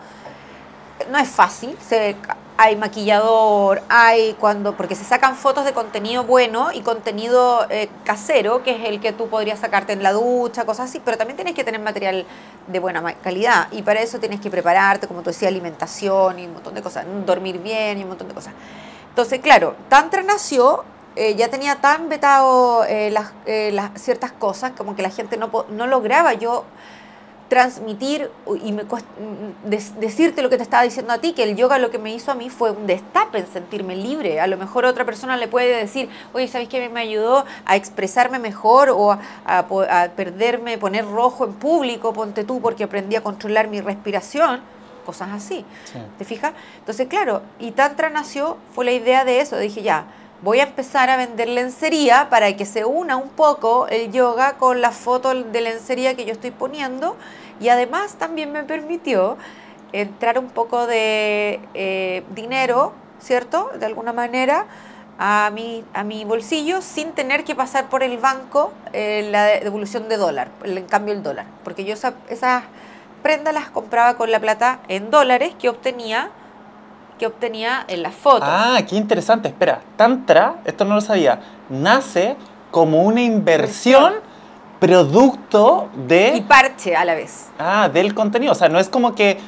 No es fácil, se, hay maquillador, hay cuando, porque se sacan fotos de contenido bueno y contenido eh, casero, que es el que tú podrías sacarte en la ducha, cosas así, pero también tienes que tener material de buena ma- calidad y para eso tienes que prepararte, como tú decías, alimentación y un montón de cosas, dormir bien y un montón de cosas. Entonces, claro, Tantra nació, eh, ya tenía tan vetado eh, las, eh, las ciertas cosas, como que la gente no, po- no lograba yo transmitir y me cuest- de- decirte lo que te estaba diciendo a ti, que el yoga lo que me hizo a mí fue un destape en sentirme libre. A lo mejor otra persona le puede decir, oye, ¿sabes qué? Me ayudó a expresarme mejor o a, a po- a perderme, poner rojo en público, ponte tú, porque aprendí a controlar mi respiración, cosas así. Sí. ¿Te fijas? Entonces, claro, y Tantra nació, fue la idea de eso, dije ya, voy a empezar a vender lencería para que se una un poco el yoga con la foto de lencería que yo estoy poniendo y además también me permitió entrar un poco de eh, dinero, ¿cierto? De alguna manera a mi, a mi bolsillo sin tener que pasar por el banco eh, la devolución de dólar, el cambio del dólar, porque yo esa, esas prendas las compraba con la plata en dólares que obtenía que obtenía en las fotos. Ah, qué interesante. Espera, Tantra, esto no lo sabía, nace como una inversión producto Y de, parche a la vez. ah, del contenido. O sea, no es como que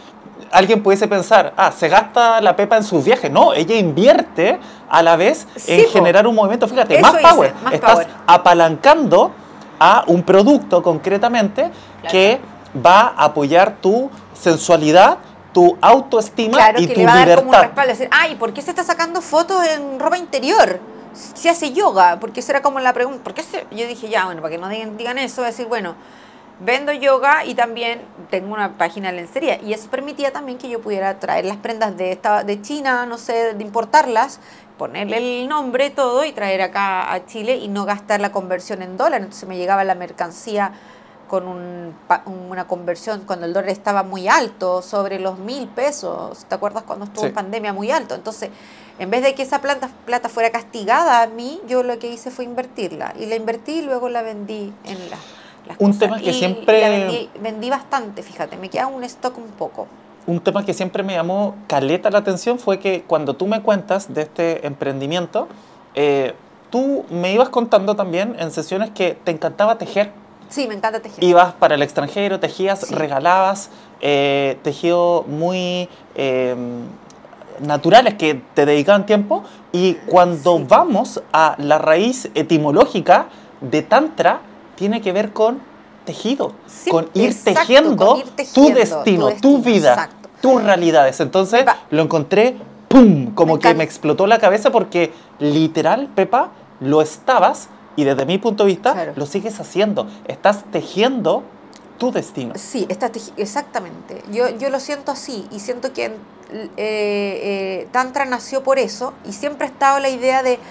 alguien pudiese pensar, ah, se gasta la Pepa en sus viajes. No, ella invierte a la vez Sí, en po. generar un movimiento. Fíjate, Eso más hice, power. más Estás power. apalancando a un producto concretamente Claro. que va a apoyar tu sensualidad, tu autoestima Claro, y que tu le va a dar como un libertad. respaldo. Decir, ay, ¿por qué se está sacando fotos en ropa interior? Si hace yoga, porque esa era como la pregunta. ¿Por qué se? Yo dije, ya, bueno, para que no digan, digan eso, decir, bueno, vendo yoga y también tengo una página de lencería. Y eso permitía también que yo pudiera traer las prendas de, esta, de China, no sé, de importarlas, ponerle el nombre, todo, y traer acá a Chile y no gastar la conversión en dólar. Entonces me llegaba la mercancía con un, una conversión cuando el dólar estaba muy alto, sobre los mil pesos. ¿Te acuerdas cuando estuvo Sí. en pandemia muy alto? Entonces, en vez de que esa plata, plata fuera castigada a mí, yo lo que hice fue invertirla. Y la invertí y luego la vendí en la, las Un cosas. tema que y, siempre- y la vendí, vendí bastante, fíjate, me queda un stock un poco. Un tema que siempre me llamó caleta la atención fue que cuando tú me cuentas de este emprendimiento, eh, tú me ibas contando también en sesiones que te encantaba tejer. Sí, me encanta tejer. Ibas para el extranjero, tejías, Sí. regalabas, eh, tejido muy eh, naturales que te dedicaban tiempo. Y cuando Sí. vamos a la raíz etimológica de Tantra, tiene que ver con tejido, Sí, con ir, exacto, tejiendo con ir tu tejiendo destino, tu tu, destino, vida, exacto. tus realidades. Entonces Va. lo encontré, ¡pum! Como Me que encanta. me explotó la cabeza porque literal, Pepa, lo estabas, y desde mi punto de vista, Claro. lo sigues haciendo. Estás tejiendo tu destino. Sí, está teji- exactamente. Yo, yo lo siento así y siento que eh, eh, Tantra nació por eso y siempre ha estado la idea de,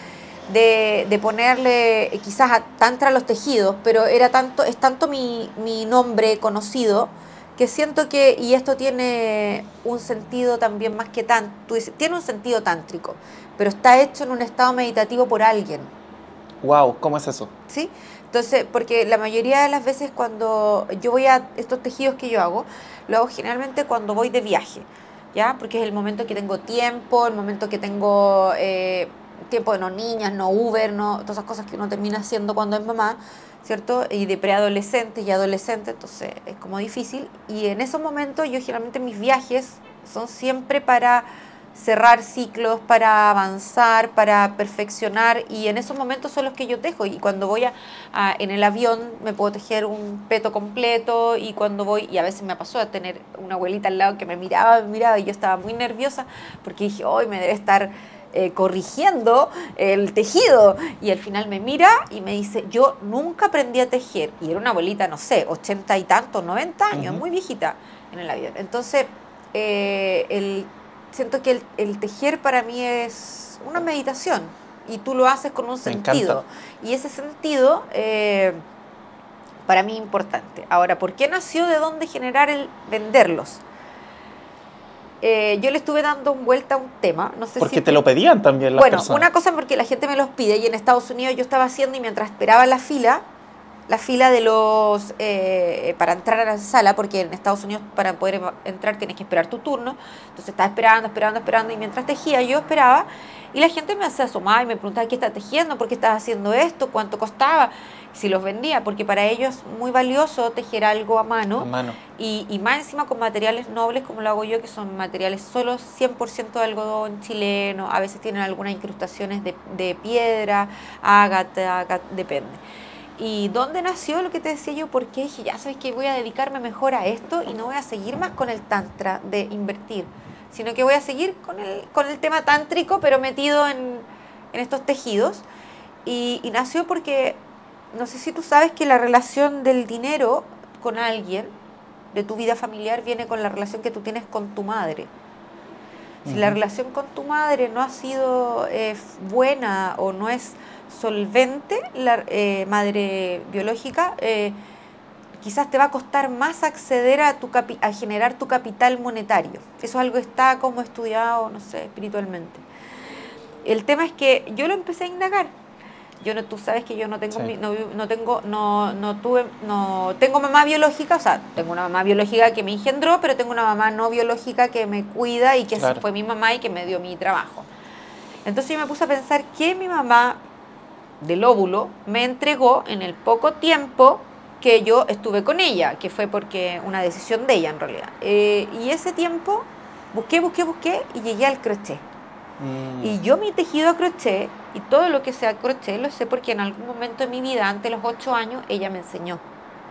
de, de ponerle eh, quizás a Tantra a los tejidos, pero era tanto, es tanto mi, mi nombre conocido que siento que, y esto tiene un sentido también más que tan, tú dices, tiene un sentido tántrico, pero está hecho en un estado meditativo por alguien. Wow, ¿cómo es eso? ¿Sí? Entonces, porque la mayoría de las veces cuando yo voy a estos tejidos que yo hago, lo hago generalmente cuando voy de viaje, ¿ya? Porque es el momento que tengo tiempo, el momento que tengo eh, tiempo de no niñas, no Uber, no todas esas cosas que uno termina haciendo cuando es mamá, ¿cierto? Y de preadolescentes y adolescentes, entonces es como difícil. Y en esos momentos yo generalmente mis viajes son siempre para cerrar ciclos, para avanzar, para perfeccionar, y en esos momentos son los que yo tejo. Y cuando voy a, a en el avión me puedo tejer un peto completo, y cuando voy, y a veces me pasó a tener una abuelita al lado que me miraba, me miraba, y yo estaba muy nerviosa porque dije, hoy me debe estar eh, corrigiendo el tejido, y al final me mira y me dice, yo nunca aprendí a tejer, y era una abuelita, no sé, ochenta y tantos, noventa años, Uh-huh. muy viejita en el avión. Entonces, eh, el siento que el, el tejer para mí es una meditación y tú lo haces con un Me sentido. encanta. Y ese sentido eh, para mí es importante. Ahora, ¿por qué nació? ¿De dónde generar el venderlos? Eh, yo le estuve dando vuelta a un tema. No sé Porque si te tú- lo pedían también las Bueno, personas. una cosa porque la gente me los pide, y en Estados Unidos yo estaba haciendo, y mientras esperaba la fila, la fila de los eh, para entrar a la sala, porque en Estados Unidos para poder entrar tienes que esperar tu turno, entonces estaba esperando, esperando, esperando, y mientras tejía yo esperaba, y la gente me hacía asomar y me preguntaba, ¿qué estás tejiendo? ¿Por qué estás haciendo esto? ¿Cuánto costaba? Si los vendía, porque para ellos es muy valioso tejer algo a mano, A mano. y, y más encima con materiales nobles como lo hago yo, que son materiales solo cien por ciento de algodón chileno, a veces tienen algunas incrustaciones de, de piedra, ágata, ágata, depende. ¿Y dónde nació lo que te decía yo? Porque dije, ya sabes que voy a dedicarme mejor a esto y no voy a seguir más con el tantra de invertir, sino que voy a seguir con el, con el tema tántrico, pero metido en, en estos tejidos. Y, y nació porque, no sé si tú sabes que la relación del dinero con alguien, de tu vida familiar, viene con la relación que tú tienes con tu madre. Si la Ujú. relación con tu madre no ha sido eh, buena o no es solvente, la eh, madre biológica, eh, quizás te va a costar más acceder a, tu capi a generar tu capital monetario. Eso es algo que está como estudiado, no sé, espiritualmente. El tema es que yo lo empecé a indagar. Yo no, tú sabes que yo no tengo, Sí. mi- no, no tengo, no, no tuve, no tengo mamá biológica, o sea, tengo una mamá biológica que me engendró, pero tengo una mamá no biológica que me cuida y que Claro. fue mi mamá y que me dio mi trabajo. Entonces yo me puse a pensar que mi mamá del óvulo me entregó en el poco tiempo que yo estuve con ella, que fue porque una decisión de ella en realidad. Eh, y ese tiempo busqué, busqué, busqué y llegué al crochet. Mm. Y yo mi tejido a crochet y todo lo que sea crochet lo sé porque en algún momento de mi vida, antes de los ocho años, ella me enseñó.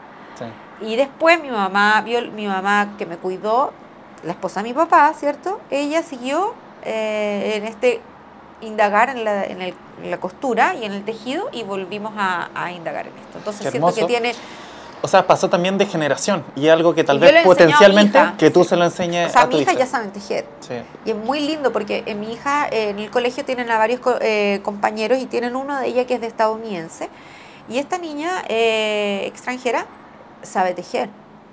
Sí. Y después mi mamá, vio, mi mamá que me cuidó, la esposa de mi papá, ¿cierto? Ella siguió eh, en este indagar en la, en, el, en la costura y en el tejido y volvimos a, a indagar en esto. Entonces Qué siento que hermoso. tiene... O sea, pasó también de generación y algo que tal Y yo vez le enseño a mi potencialmente hija. que tú se lo enseñes O sea, a mi tu hija hija. ya sabe tejer. Sí. Y es muy lindo porque en mi hija eh, en el colegio tienen a varios co- eh, compañeros y tienen uno de ella que es de estadounidense. Y esta niña eh, extranjera sabe tejer.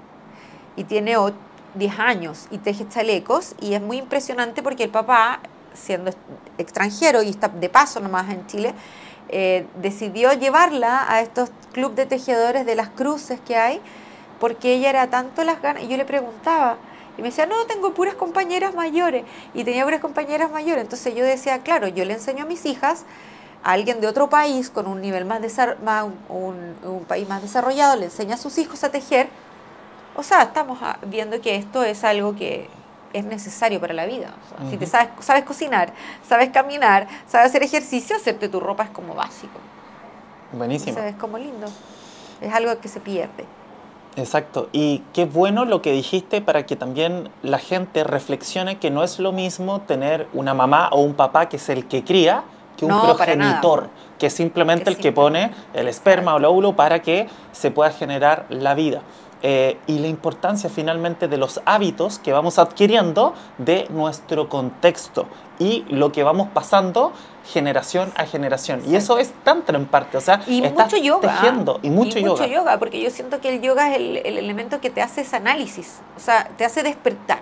Y tiene o- diez años y teje chalecos. Y es muy impresionante porque el papá, siendo est- extranjero y está de paso nomás en Chile, eh, decidió llevarla a estos clubes de tejedores de las cruces que hay, porque ella era tanto las ganas, y yo le preguntaba, y me decía, no, tengo puras compañeras mayores, y tenía puras compañeras mayores, entonces yo decía, claro, yo le enseño a mis hijas, a alguien de otro país, con un nivel más, desar más un, un país más desarrollado, le enseña a sus hijos a tejer, o sea, estamos a- viendo que esto es algo que es necesario para la vida. O sea, uh-huh. Si te sabes, sabes cocinar, sabes caminar, sabes hacer ejercicio, hacerte tu ropa es como básico. Buenísimo. Entonces es como lindo. Es algo que se pierde. Exacto. Y qué bueno lo que dijiste para que también la gente reflexione que no es lo mismo tener una mamá o un papá que es el que cría que un No, progenitor, que es simplemente que el que pone el esperma o el óvulo para que se pueda generar la vida. Eh, y la importancia finalmente de los hábitos que vamos adquiriendo de nuestro contexto y lo que vamos pasando generación a generación. Exacto. Y eso es tantra en parte, o sea, y estás mucho yoga, tejiendo y mucho y yoga. mucho yoga, porque yo siento que el yoga es el, el elemento que te hace ese análisis, o sea, te hace despertar.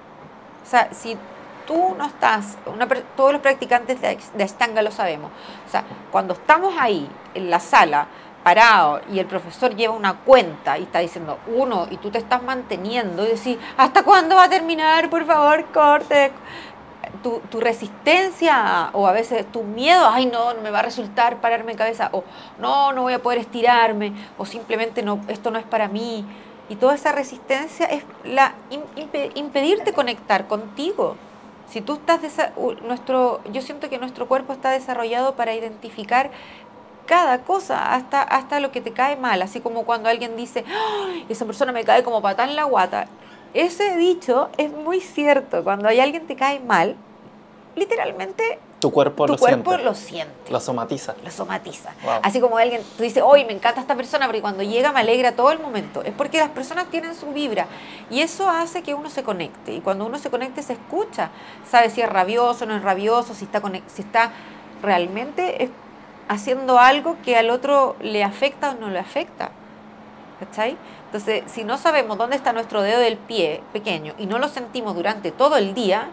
O sea, si tú no estás, una, todos los practicantes de, de Ashtanga lo sabemos, o sea, cuando estamos ahí en la sala, parado, y el profesor lleva una cuenta y está diciendo uno, y tú te estás manteniendo y decís, ¿hasta cuándo va a terminar? Por favor, corte. Tu, tu resistencia o a veces tu miedo, ay no, no me va a resultar pararme en cabeza, o no, no voy a poder estirarme, o simplemente no, esto no es para mí. Y toda esa resistencia es la imp impedirte conectar contigo. Si tú estás, nuestro, yo siento que nuestro cuerpo está desarrollado para identificar cada cosa, hasta, hasta lo que te cae mal, así como cuando alguien dice, ¡ay, esa persona me cae como patada en la guata! Ese dicho es muy cierto. Cuando hay alguien que te cae mal, literalmente tu cuerpo, tu lo, cuerpo siente. lo siente. Lo somatiza. Lo somatiza. Wow. Así como alguien, tú dices, hoy me encanta esta persona, porque cuando llega me alegra todo el momento. Es porque las personas tienen su vibra. Y eso hace que uno se conecte. Y cuando uno se conecte, se escucha. Sabe si es rabioso, no es rabioso, si está, si está realmente haciendo algo que al otro le afecta o no le afecta. ¿Cachai? Entonces, si no sabemos dónde está nuestro dedo del pie pequeño y no lo sentimos durante todo el día,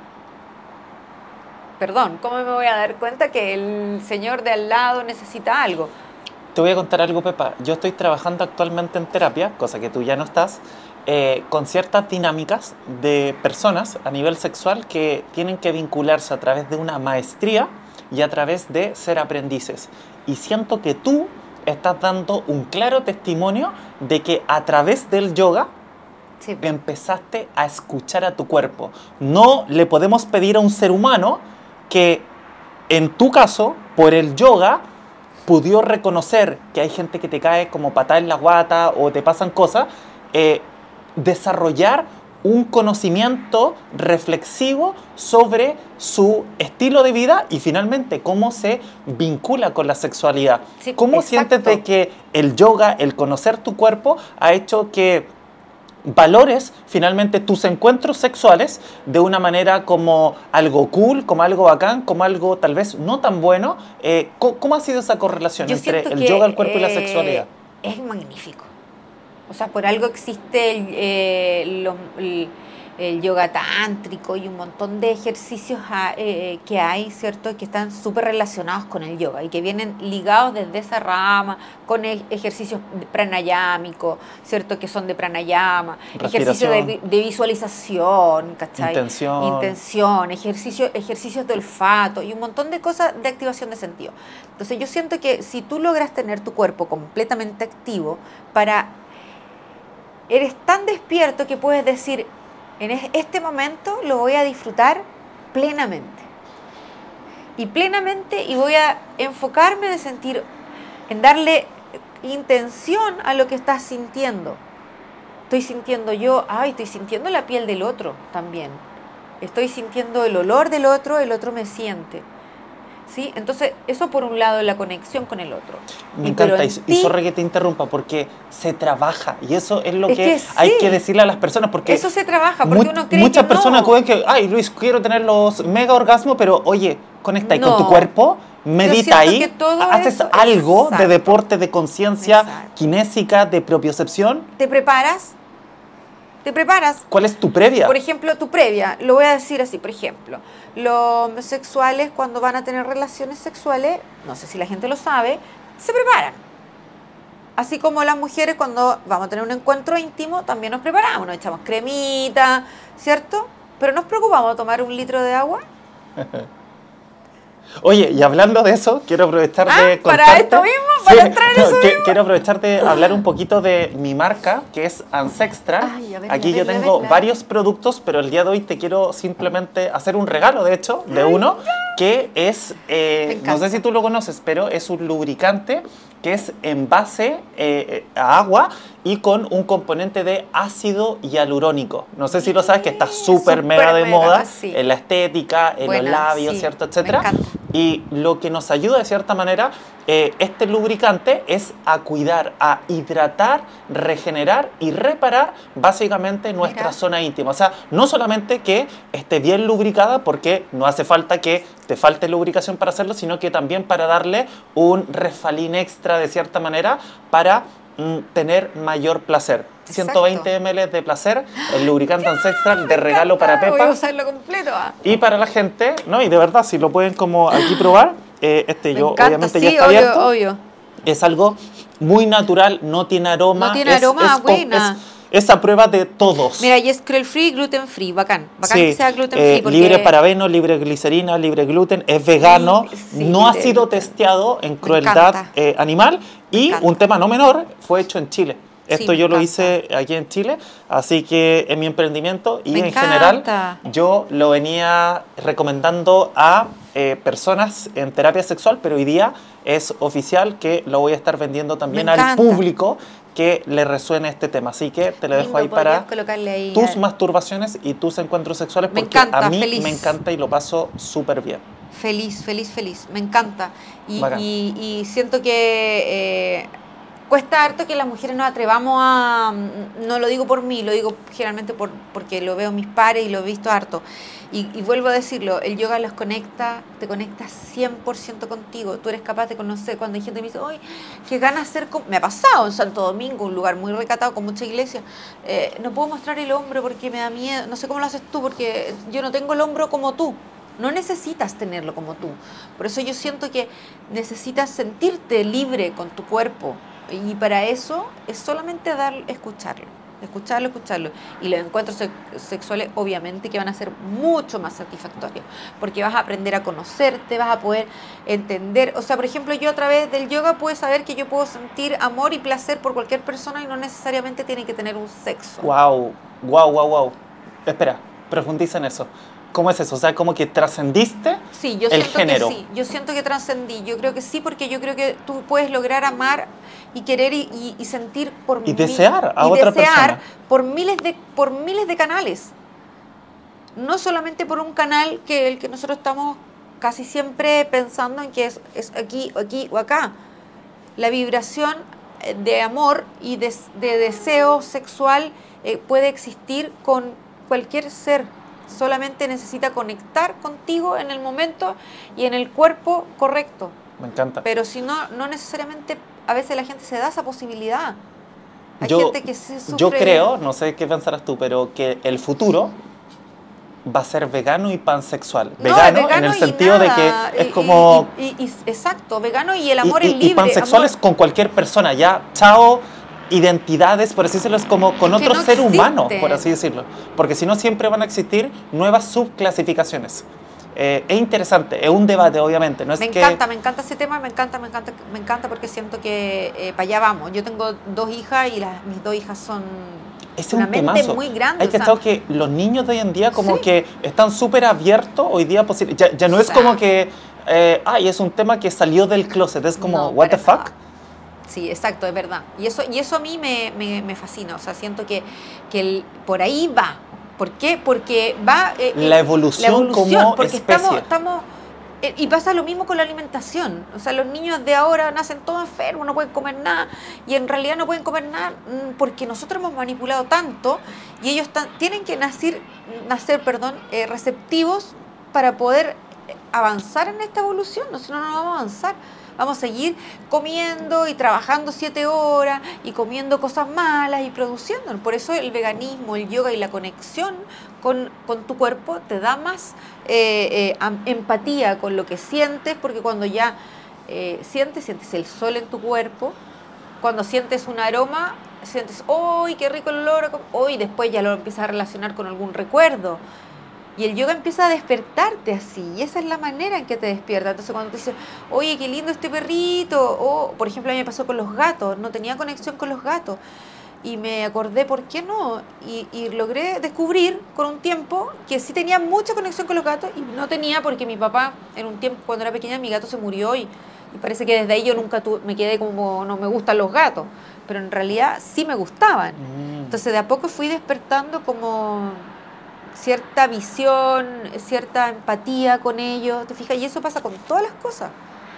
perdón, ¿cómo me voy a dar cuenta que el señor de al lado necesita algo? Te voy a contar algo, Pepa. Yo estoy trabajando actualmente en terapia, cosa que tú ya no estás, eh, con ciertas dinámicas de personas a nivel sexual que tienen que vincularse a través de una maestría y a través de ser aprendices. Y siento que tú estás dando un claro testimonio de que a través del yoga sí. empezaste a escuchar a tu cuerpo. No le podemos pedir a un ser humano que, en tu caso, por el yoga, pudió reconocer que hay gente que te cae como patada en la guata o te pasan cosas, eh, desarrollar un conocimiento reflexivo sobre su estilo de vida y finalmente cómo se vincula con la sexualidad. Sí, ¿Cómo exacto. sientes de que el yoga, el conocer tu cuerpo, ha hecho que valores finalmente tus encuentros sexuales de una manera como algo cool, como algo bacán, como algo tal vez no tan bueno? Eh, ¿cómo, ¿Cómo ha sido esa correlación Yo entre el que, yoga, el cuerpo eh, y la sexualidad? Es magnífico. O sea, por algo existe el, eh, lo, el, el yoga tántrico y un montón de ejercicios eh, que hay, ¿cierto? Que están súper relacionados con el yoga y que vienen ligados desde esa rama, con ejercicios pranayámicos, ¿cierto? Que son de pranayama, ejercicios de, de visualización, ¿cachai? Intención. Intención, ejercicio, ejercicios de olfato y un montón de cosas de activación de sentido. Entonces yo siento que si tú logras tener tu cuerpo completamente activo, para eres tan despierto que puedes decir, En es- este momento lo voy a disfrutar plenamente. Y plenamente, y voy a enfocarme de sentir, en darle intención a lo que estás sintiendo. Estoy sintiendo yo, ay, estoy sintiendo la piel del otro también. Estoy sintiendo el olor del otro, el otro me siente. ¿Sí? Entonces, eso por un lado, la conexión con el otro. Me Y pero encanta, en y, y ti, sorry que te interrumpa, porque se trabaja, y eso es lo Es que, que hay sí. que decirle a las personas, porque eso se trabaja, porque mu- uno cree muchas que personas no. creen que, ay, Luis, quiero tener los mega orgasmos, pero oye, conecta ahí con tu No. cuerpo, medita siento ahí, que todo haces eso- algo de exacto. deporte, de conciencia Exacto. kinésica, de propiocepción. Te preparas, te preparas. ¿Cuál es tu previa? Por ejemplo, tu previa, lo voy a decir así, por ejemplo, los homosexuales cuando van a tener relaciones sexuales, no sé si la gente lo sabe, se preparan. Así como las mujeres cuando vamos a tener un encuentro íntimo, también nos preparamos, nos echamos cremita, ¿cierto? Pero nos preocupamos de tomar un litro de agua. Oye, y hablando de eso, quiero aprovechar Ah, de ¿para contarte... esto mismo? ¿Para entrar en eso que- mismo? Quiero aprovechar de hablar un poquito de mi marca, que es Ancestral. Ay, a ver, Aquí a yo ver, a tengo ver, la- varios productos, pero el día de hoy te quiero simplemente hacer un regalo, de hecho, de uno, que es, eh, Me no encanta. sé si tú lo conoces, pero es un lubricante que es en base eh, a agua y con un componente de ácido hialurónico. No sé si lo sabes, que está súper Súper mega de mega, moda sí. en la estética, en Buena, los labios, sí, ¿cierto? me Etcétera. encanta. Y lo que nos ayuda de cierta manera, eh, este lubricante es a cuidar, a hidratar, regenerar y reparar básicamente nuestra Mira. zona íntima. O sea, no solamente que esté bien lubricada, porque no hace falta que te falte lubricación para hacerlo, sino que también para darle un refalín extra de cierta manera para mm, tener mayor placer. ciento veinte mililitros de placer, el lubricante Ancestral de regalo para Voy a Pepa. usarlo completo. ah. Y para la gente, ¿no? Y de verdad, si lo pueden como aquí probar, eh, este Me yo encanta, obviamente sí, ya está obvio, abierto. obvio. Es algo muy natural, no tiene aroma. No tiene es- aroma, es, co- buena. Es, es a prueba de todos. Mira, y es cruel free, gluten free, bacán. Bacán Sí, que sea gluten eh, free porque libre parabeno, libre glicerina, libre gluten, es vegano, Sí, no ha libre sido gluten. testeado en Me crueldad encanta. eh, animal Me y encanta. un tema no menor, fue hecho en Chile. Sí, Esto me yo lo encanta. hice aquí en Chile, así que en mi emprendimiento y Me en general encanta. yo lo venía recomendando a eh, personas en terapia sexual, pero hoy día es oficial que lo voy a estar vendiendo también Me al encanta. público que le resuene este tema. Así que te lo dejo Lindo, ahí podrías para colocarle ahí, tus eh. masturbaciones y tus encuentros sexuales, Me porque encanta, a mí feliz. me encanta y lo paso súper bien. Feliz, feliz, feliz. Me encanta. Y, Bacán. y, y siento que eh, cuesta harto que las mujeres nos atrevamos a... No lo digo por mí, lo digo generalmente por, porque lo veo en mis pares y lo he visto harto. Y, y vuelvo a decirlo, el yoga los conecta, te conecta cien por ciento contigo. Tú eres capaz de conocer, cuando hay gente que me dice, ¡ay, qué ganas de ser como... Me ha pasado en Santo Domingo, un lugar muy recatado, con mucha iglesia. Eh, no puedo mostrar el hombro porque me da miedo. No sé cómo lo haces tú, porque yo no tengo el hombro como tú. No necesitas tenerlo como tú. Por eso yo siento que necesitas sentirte libre con tu cuerpo. Y para eso es solamente dar, escucharlo. Escucharlo, escucharlo. Y los encuentros se- sexuales obviamente que van a ser mucho más satisfactorios. Porque vas a aprender a conocerte, vas a poder entender. O sea, por ejemplo, yo a través del yoga puedo saber que yo puedo sentir amor y placer por cualquier persona y no necesariamente tiene que tener un sexo. Wow, wow, wow, wow. Espera, profundiza en eso. ¿Cómo es eso? O sea, como que trascendiste Sí, yo el siento género. que sí, yo siento que trascendí, yo creo que sí, porque yo creo que tú puedes lograr amar y querer y, y- y sentir por Y mi- desear a y otra desear persona. por miles de por miles de canales, no solamente por un canal que el que nosotros estamos casi siempre pensando en que es, es aquí, aquí o acá. La vibración eh, de amor y de, de deseo sexual eh, puede existir con cualquier ser. Solamente necesita conectar contigo en el momento y en el cuerpo correcto. Me encanta. Pero si no, no necesariamente a veces la gente se da esa posibilidad. Hay Yo, gente que se sufre. yo creo, no sé qué pensarás tú, pero que el futuro va a ser vegano y pansexual. No, Vegano, es vegano en el y sentido nada. de que es Y- como... y- y- y- exacto, vegano y el Y, amor y- es y libre. pansexuales amor- con cualquier persona, ya, chao, identidades, por así decirlo, es como con Es que otro no ser humano, existen. por así decirlo. Porque si no, siempre van a existir nuevas subclasificaciones. Eh, es interesante, es un debate, obviamente. No es Me que... encanta, me encanta ese tema, me encanta, me encanta, me encanta porque siento que eh, para allá vamos. Yo tengo dos hijas y las, mis dos hijas son Ese una es un mente temazo. muy grande. Hay o que sea, estar que los niños de hoy en día como Sí. que están súper abiertos hoy día. posi- Ya, ya no es como que, eh, ay, es un tema que salió del closet. Es como, no, what the para fuck? nada. Sí, exacto, es verdad. Y eso, y eso a mí me, me, me fascina. O sea, siento que, que el- por ahí va. ¿Por qué? Porque va... eh, eh, La evolución como porque especie. estamos... estamos eh, y pasa lo mismo con la alimentación. O sea, los niños de ahora nacen todos enfermos, no pueden comer nada. Y en realidad no pueden comer nada mm, porque nosotros hemos manipulado tanto y ellos tan- tienen que nacer, nacer perdón, eh, receptivos para poder eh, avanzar en esta evolución. No, si no, no vamos a avanzar. Vamos a seguir comiendo y trabajando siete horas y comiendo cosas malas y produciendo. Por eso el veganismo, el yoga y la conexión con, con tu cuerpo te da más eh, eh, am- empatía con lo que sientes, porque cuando ya eh, sientes, sientes el sol en tu cuerpo, cuando sientes un aroma, sientes, ¡uy, qué rico el olor! Hoy después ya lo empiezas a relacionar con algún recuerdo. Y el yoga empieza a despertarte así, y esa es la manera en que te despierta. Entonces cuando te dices, oye, qué lindo este perrito, o por ejemplo a mí me pasó con los gatos, no tenía conexión con los gatos, y me acordé, ¿por qué no? Y, y logré descubrir con un tiempo que sí tenía mucha conexión con los gatos, y no tenía porque mi papá, en un tiempo, cuando era pequeña, mi gato se murió, y, y parece que desde ahí yo nunca tu, me quedé como, no me gustan los gatos, pero en realidad sí me gustaban. Mm. Entonces de a poco fui despertando como cierta visión, cierta empatía con ellos, ¿te fijas? Y eso pasa con todas las cosas.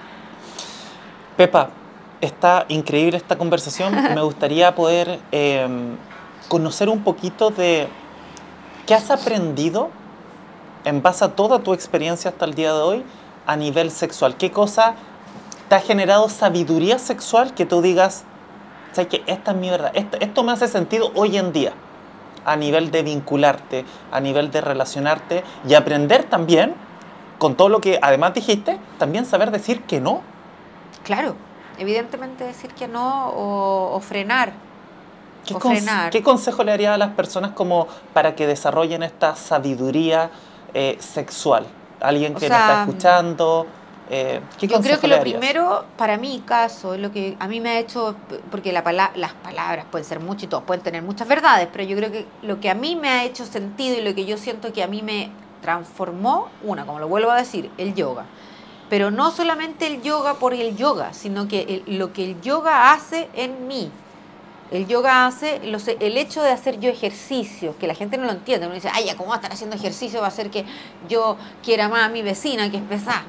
Pepa, está increíble esta conversación. Me gustaría poder eh, conocer un poquito de qué has aprendido en base a toda tu experiencia hasta el día de hoy a nivel sexual. ¿Qué cosa te ha generado sabiduría sexual que tú digas, sabes que esta es mi verdad, esto, esto me hace sentido hoy en día? A nivel de vincularte, a nivel de relacionarte y aprender también, con todo lo que además dijiste, también saber decir que no. Claro, evidentemente decir que no o, o frenar. ¿Qué, O con- frenar. ¿Qué consejo le haría a las personas como para que desarrollen esta sabiduría eh, sexual? Alguien O que nos está sea, escuchando, eh, ¿qué yo creo consejo que le lo darías? primero, para mi caso, lo que a mí me ha hecho, porque la pala- las palabras pueden ser mucho y todos pueden tener muchas verdades, pero yo creo que lo que a mí me ha hecho sentido y lo que yo siento que a mí me transformó, una, como lo vuelvo a decir, el yoga. Pero no solamente el yoga por el yoga, sino que el- lo que el yoga hace en mí. El yoga hace, los- el hecho de hacer yo ejercicios, que la gente no lo entiende. Uno dice, ay, ya, ¿cómo va a estar haciendo ejercicio? Va a hacer que yo quiera más a mi vecina, que es pesada.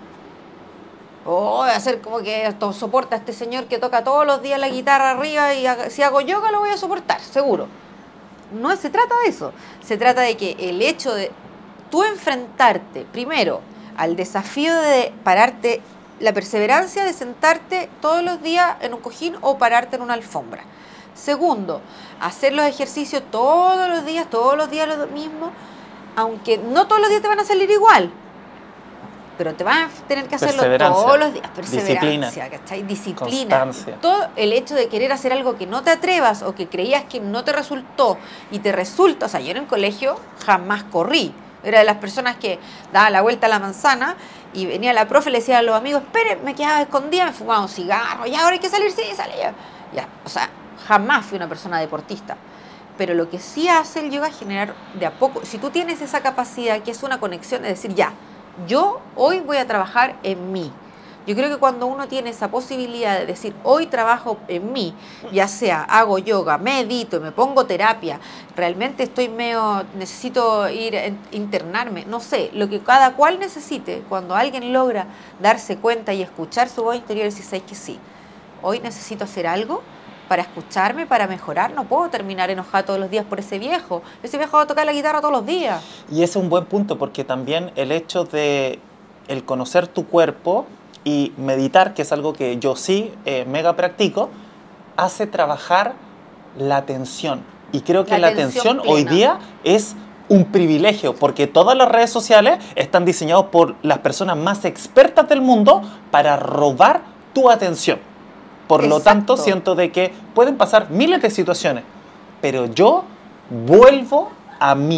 O va a hacer como que esto soporta a este señor que toca todos los días la guitarra arriba y haga- si hago yoga lo voy a soportar, seguro. No se trata de eso. Se trata de que el hecho de tú enfrentarte, primero, al desafío de pararte, la perseverancia de sentarte todos los días en un cojín o pararte en una alfombra. Segundo, hacer los ejercicios todos los días, todos los días lo mismo, aunque no todos los días te van a salir igual, pero te vas a tener que hacerlo Perseverancia, todos los días. disciplina, Perseverancia, ¿cachai? Disciplina. constancia. Todo el hecho de querer hacer algo que no te atrevas o que creías que no te resultó y te resulta. O sea, yo en el colegio jamás corrí. Era de las personas que daba la vuelta a la manzana y venía la profe y le decía a los amigos, esperen, me quedaba escondida, me fumaba un cigarro, ya ahora hay que salir, sí, salía. Ya, o sea, jamás fui una persona deportista. Pero lo que sí hace el yoga es generar de a poco, si tú tienes esa capacidad que es una conexión, es decir, ya, yo hoy voy a trabajar en mí. Yo creo que cuando uno tiene esa posibilidad de decir, hoy trabajo en mí, ya sea hago yoga, medito, me pongo terapia, realmente estoy medio, necesito ir a internarme, no sé, lo que cada cual necesite, cuando alguien logra darse cuenta y escuchar su voz interior y decir, ¿sabes que sí? Hoy necesito hacer algo para escucharme, para mejorar, no puedo terminar enojada todos los días por ese viejo. Ese viejo va a tocar la guitarra todos los días. Y ese es un buen punto porque también el hecho de el conocer tu cuerpo y meditar, que es algo que yo sí eh, mega practico, hace trabajar la atención. Y creo que la, La atención, atención hoy plena. día es un privilegio porque todas las redes sociales están diseñadas por las personas más expertas del mundo para robar tu atención. Por lo tanto, Exacto. siento de que pueden pasar miles de situaciones, pero yo vuelvo a mí,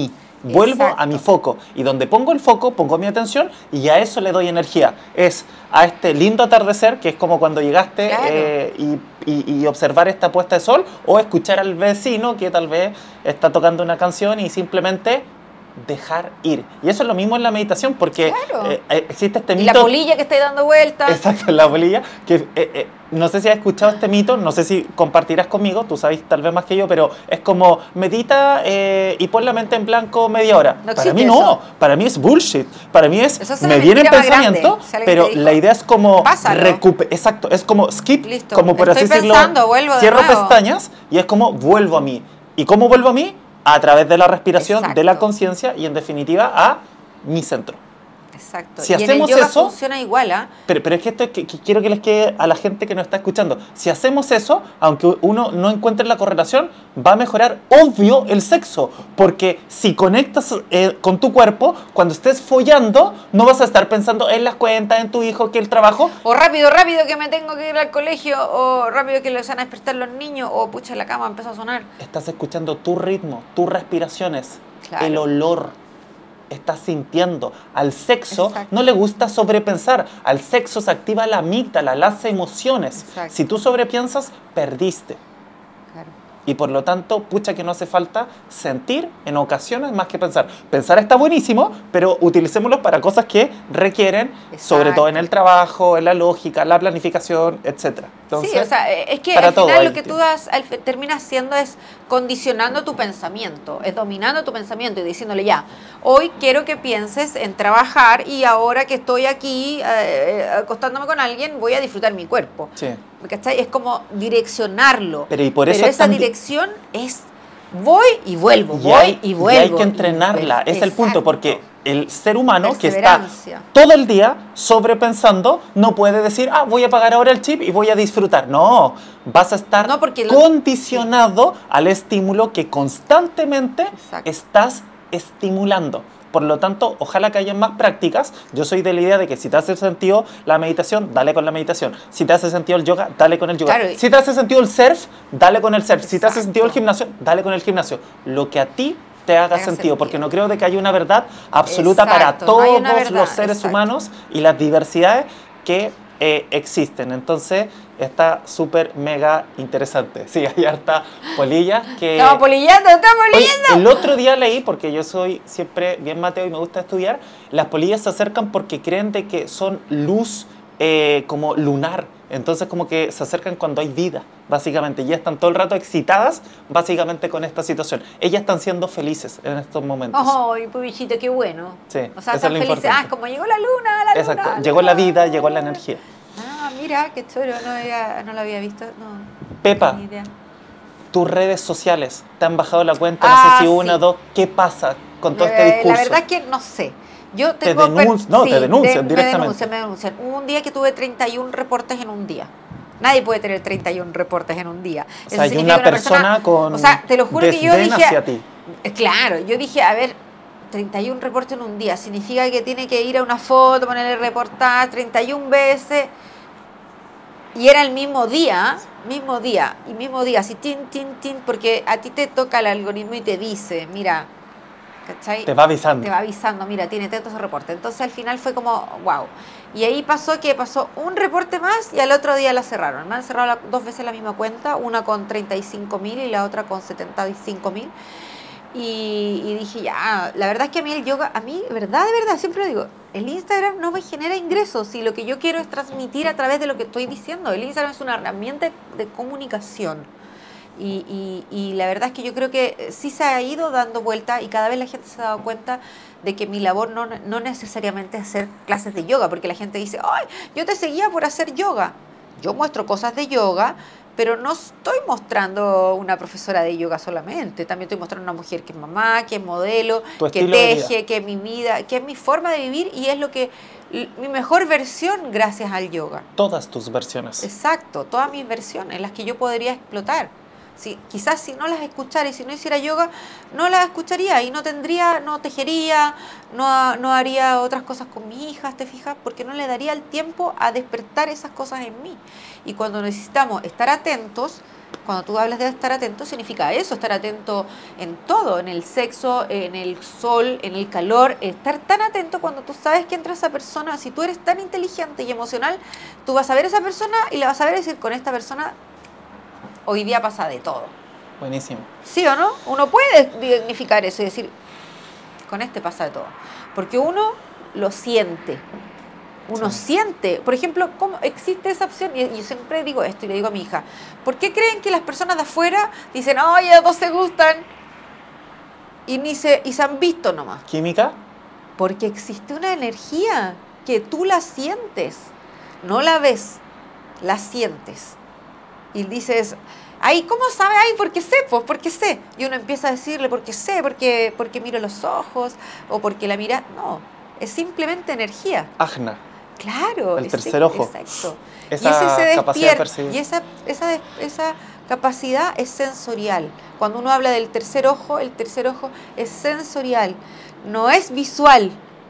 vuelvo Exacto. a mi foco. Y donde pongo el foco, pongo mi atención y a eso le doy energía. Es a este lindo atardecer, que es como cuando llegaste Claro. eh, y, y- y observar esta puesta de sol, o escuchar al vecino que tal vez está tocando una canción y simplemente dejar ir. Y eso es lo mismo en la meditación, porque Claro. eh, eh, existe este Y mito... la polilla que está dando vueltas. Exacto, la bolilla, que eh, eh, no sé si has escuchado este mito, no sé si compartirás conmigo, tú sabes tal vez más que yo, pero es como medita eh, y pon la mente en blanco media hora. No Para existe mí no, eso. para mí es bullshit, para mí es, Eso es una me viene mentira más pensamiento, grande. Si alguien pero te dijo, la idea es como pásalo. recuperar, exacto, es como skip, Listo, como por estoy así decirlo, pensando, vuelvo de cierro nuevo. pestañas y es como vuelvo a mí. ¿Y cómo vuelvo a mí? A través de la respiración, de la Exacto. conciencia y en definitiva a mi centro. Exacto. Si y en el hacemos yoga eso- funciona igual, ¿ah? Pero, pero es que esto es que, que quiero que les quede a la gente que nos está escuchando. Si hacemos eso, aunque uno no encuentre la correlación, va a mejorar, obvio, el sexo. Porque si conectas eh, con tu cuerpo, cuando estés follando, no vas a estar pensando en las cuentas, en tu hijo, que el trabajo. O rápido, rápido que me tengo que ir al colegio, o rápido que les van a despertar los niños, o pucha, la cama empezó a sonar. Estás escuchando tu ritmo, tus respiraciones, Claro. el olor. Estás sintiendo. Al sexo Exacto. no le gusta sobrepensar. Al sexo se activa la amígdala, las emociones. Exacto. Si tú sobrepiensas, perdiste. Claro. Y por lo tanto, pucha que no hace falta sentir en ocasiones más que pensar. Pensar está buenísimo, pero utilicémoslo para cosas que requieren, sobre todo en el trabajo, en la lógica, la planificación, etcétera. Entonces, sí, o sea, eh, es que para al todo final hay lo que tú tiempo. das, al fi- terminas haciendo es condicionando tu pensamiento, es dominando tu pensamiento y diciéndole ya, hoy quiero que pienses en trabajar y ahora que estoy aquí eh, eh, acostándome con alguien voy a disfrutar mi cuerpo. Sí. ¿Me cachai? Es como direccionarlo. Pero y por eso esa también- dirección es voy y vuelvo, Y voy hay, y y vuelvo. hay que y entrenarla, vuelvo. es el punto, Exacto. porque el ser humano que está Perseverancia. todo el día sobrepensando no puede decir, ah, voy a apagar ahora el chip y voy a disfrutar. No, vas a estar No, porque lo- condicionado al estímulo que constantemente Exacto. estás estimulando. Por lo tanto, ojalá que haya más prácticas. Yo soy de la idea de que si te hace sentido la meditación, dale con la meditación. Si te hace sentido el yoga, dale con el yoga. Claro, y- Si te hace sentido el surf, dale con el surf. Si te hace Exacto. sentido el gimnasio, dale con el gimnasio. Lo que a ti te haga Haga sentido, sentido. porque no creo de que haya una verdad absoluta Exacto, para no hay todos una verdad, los seres exacto. humanos y las diversidades que eh, existen. Entonces, está súper mega interesante. Sí, hay harta polilla que... Estamos polillando, estamos Oye, polillando. el otro día leí, porque yo soy siempre bien Mateo y me gusta estudiar, las polillas se acercan porque creen de que son luz eh, como lunar. Entonces como que se acercan cuando hay vida, básicamente. Y ya están todo el rato excitadas, básicamente, con esta situación. Ellas están siendo felices en estos momentos. ¡Ay, pobrecito, qué bueno! Sí, O sea, eso es están lo felices. importante. Ah, como llegó la luna, la luna. Exacto, llegó la vida, llegó la energía. Ah, mira, qué choro, no, había, no lo había visto. No, Pepa, ni idea. tus redes sociales, ¿te han bajado la cuenta? Ah, no sé si una o sí. dos. ¿Qué pasa con todo este Eh, discurso? La verdad es que no sé. Yo Te tengo per- denunci- no, te denuncian Me directamente. denuncian, me denuncian. Hubo un día que tuve treinta y uno reportes en un día. Nadie puede tener treinta y uno reportes en un día. O Eso sea, hay significa una que persona con O sea, te lo juro que yo desdén dije... hacia ti. Eh, Claro, yo dije, a ver, treinta y uno reportes en un día. Significa que tiene que ir a una foto, ponerle reportar treinta y una veces. Y era el mismo día, mismo día, y mismo día, así, tin, tin, tin, porque a ti te toca el algoritmo y te dice, mira, ¿cachai? Te va avisando. Te va avisando, mira, tiene tantos reportes. Entonces al final fue como, wow. Y ahí pasó que pasó un reporte más y al otro día la cerraron. Me han cerrado la- dos veces la misma cuenta, una con treinta y cinco mil y la otra con setenta y cinco mil. Y, y dije, ya, la verdad es que a mí el yoga, a mí, verdad, de verdad, siempre lo digo, el Instagram no me genera ingresos y lo que yo quiero es transmitir a través de lo que estoy diciendo. El Instagram es una herramienta de comunicación. Y, y, y la verdad es que yo creo que sí se ha ido dando vuelta y cada vez la gente se ha dado cuenta de que mi labor no, no necesariamente es hacer clases de yoga, porque la gente dice, ¡ay, yo te seguía por hacer yoga! Yo muestro cosas de yoga, pero no estoy mostrando una profesora de yoga solamente, también estoy mostrando una mujer que es mamá, que es modelo, Tu que estilo de vida. teje, que es mi vida, que es mi forma de vivir y es lo que mi mejor versión gracias al yoga. Todas tus versiones. Exacto, todas mis versiones, las que yo podría explotar. Si, quizás si no las escuchara y si no hiciera yoga, no las escucharía y no tendría, no tejería, no, no haría otras cosas con mis hijas, ¿te fijas? Porque no le daría el tiempo a despertar esas cosas en mí. Y cuando necesitamos estar atentos, cuando tú hablas de estar atento, significa eso, estar atento en todo, en el sexo, en el sol, en el calor, estar tan atento cuando tú sabes que entra esa persona, si tú eres tan inteligente y emocional, tú vas a ver a esa persona y le vas a ver y decir, con esta persona hoy día pasa de todo. Buenísimo. ¿Sí o no? Uno puede dignificar eso y decir, con este pasa de todo. Porque uno lo siente. Uno sí. siente. Por ejemplo, ¿cómo existe esa opción? Y yo siempre digo esto y le digo a mi hija, ¿por qué creen que las personas de afuera dicen, oye, los dos se gustan? Y, ni se, y se han visto nomás. ¿Química? Porque existe una energía que tú la sientes. No la ves, la sientes. Y dices, ay, ¿cómo sabe? Ay, porque sé, pues, porque sé. Y uno empieza a decirle, porque sé, porque, porque miro los ojos, o porque la mira. No, es simplemente energía. Ajna. Claro. El tercer ojo. Exacto. Esa y ese se capacidad de despierta. percibir. Y esa, esa, esa capacidad es sensorial. Cuando uno habla del tercer ojo, el tercer ojo es sensorial, no es visual.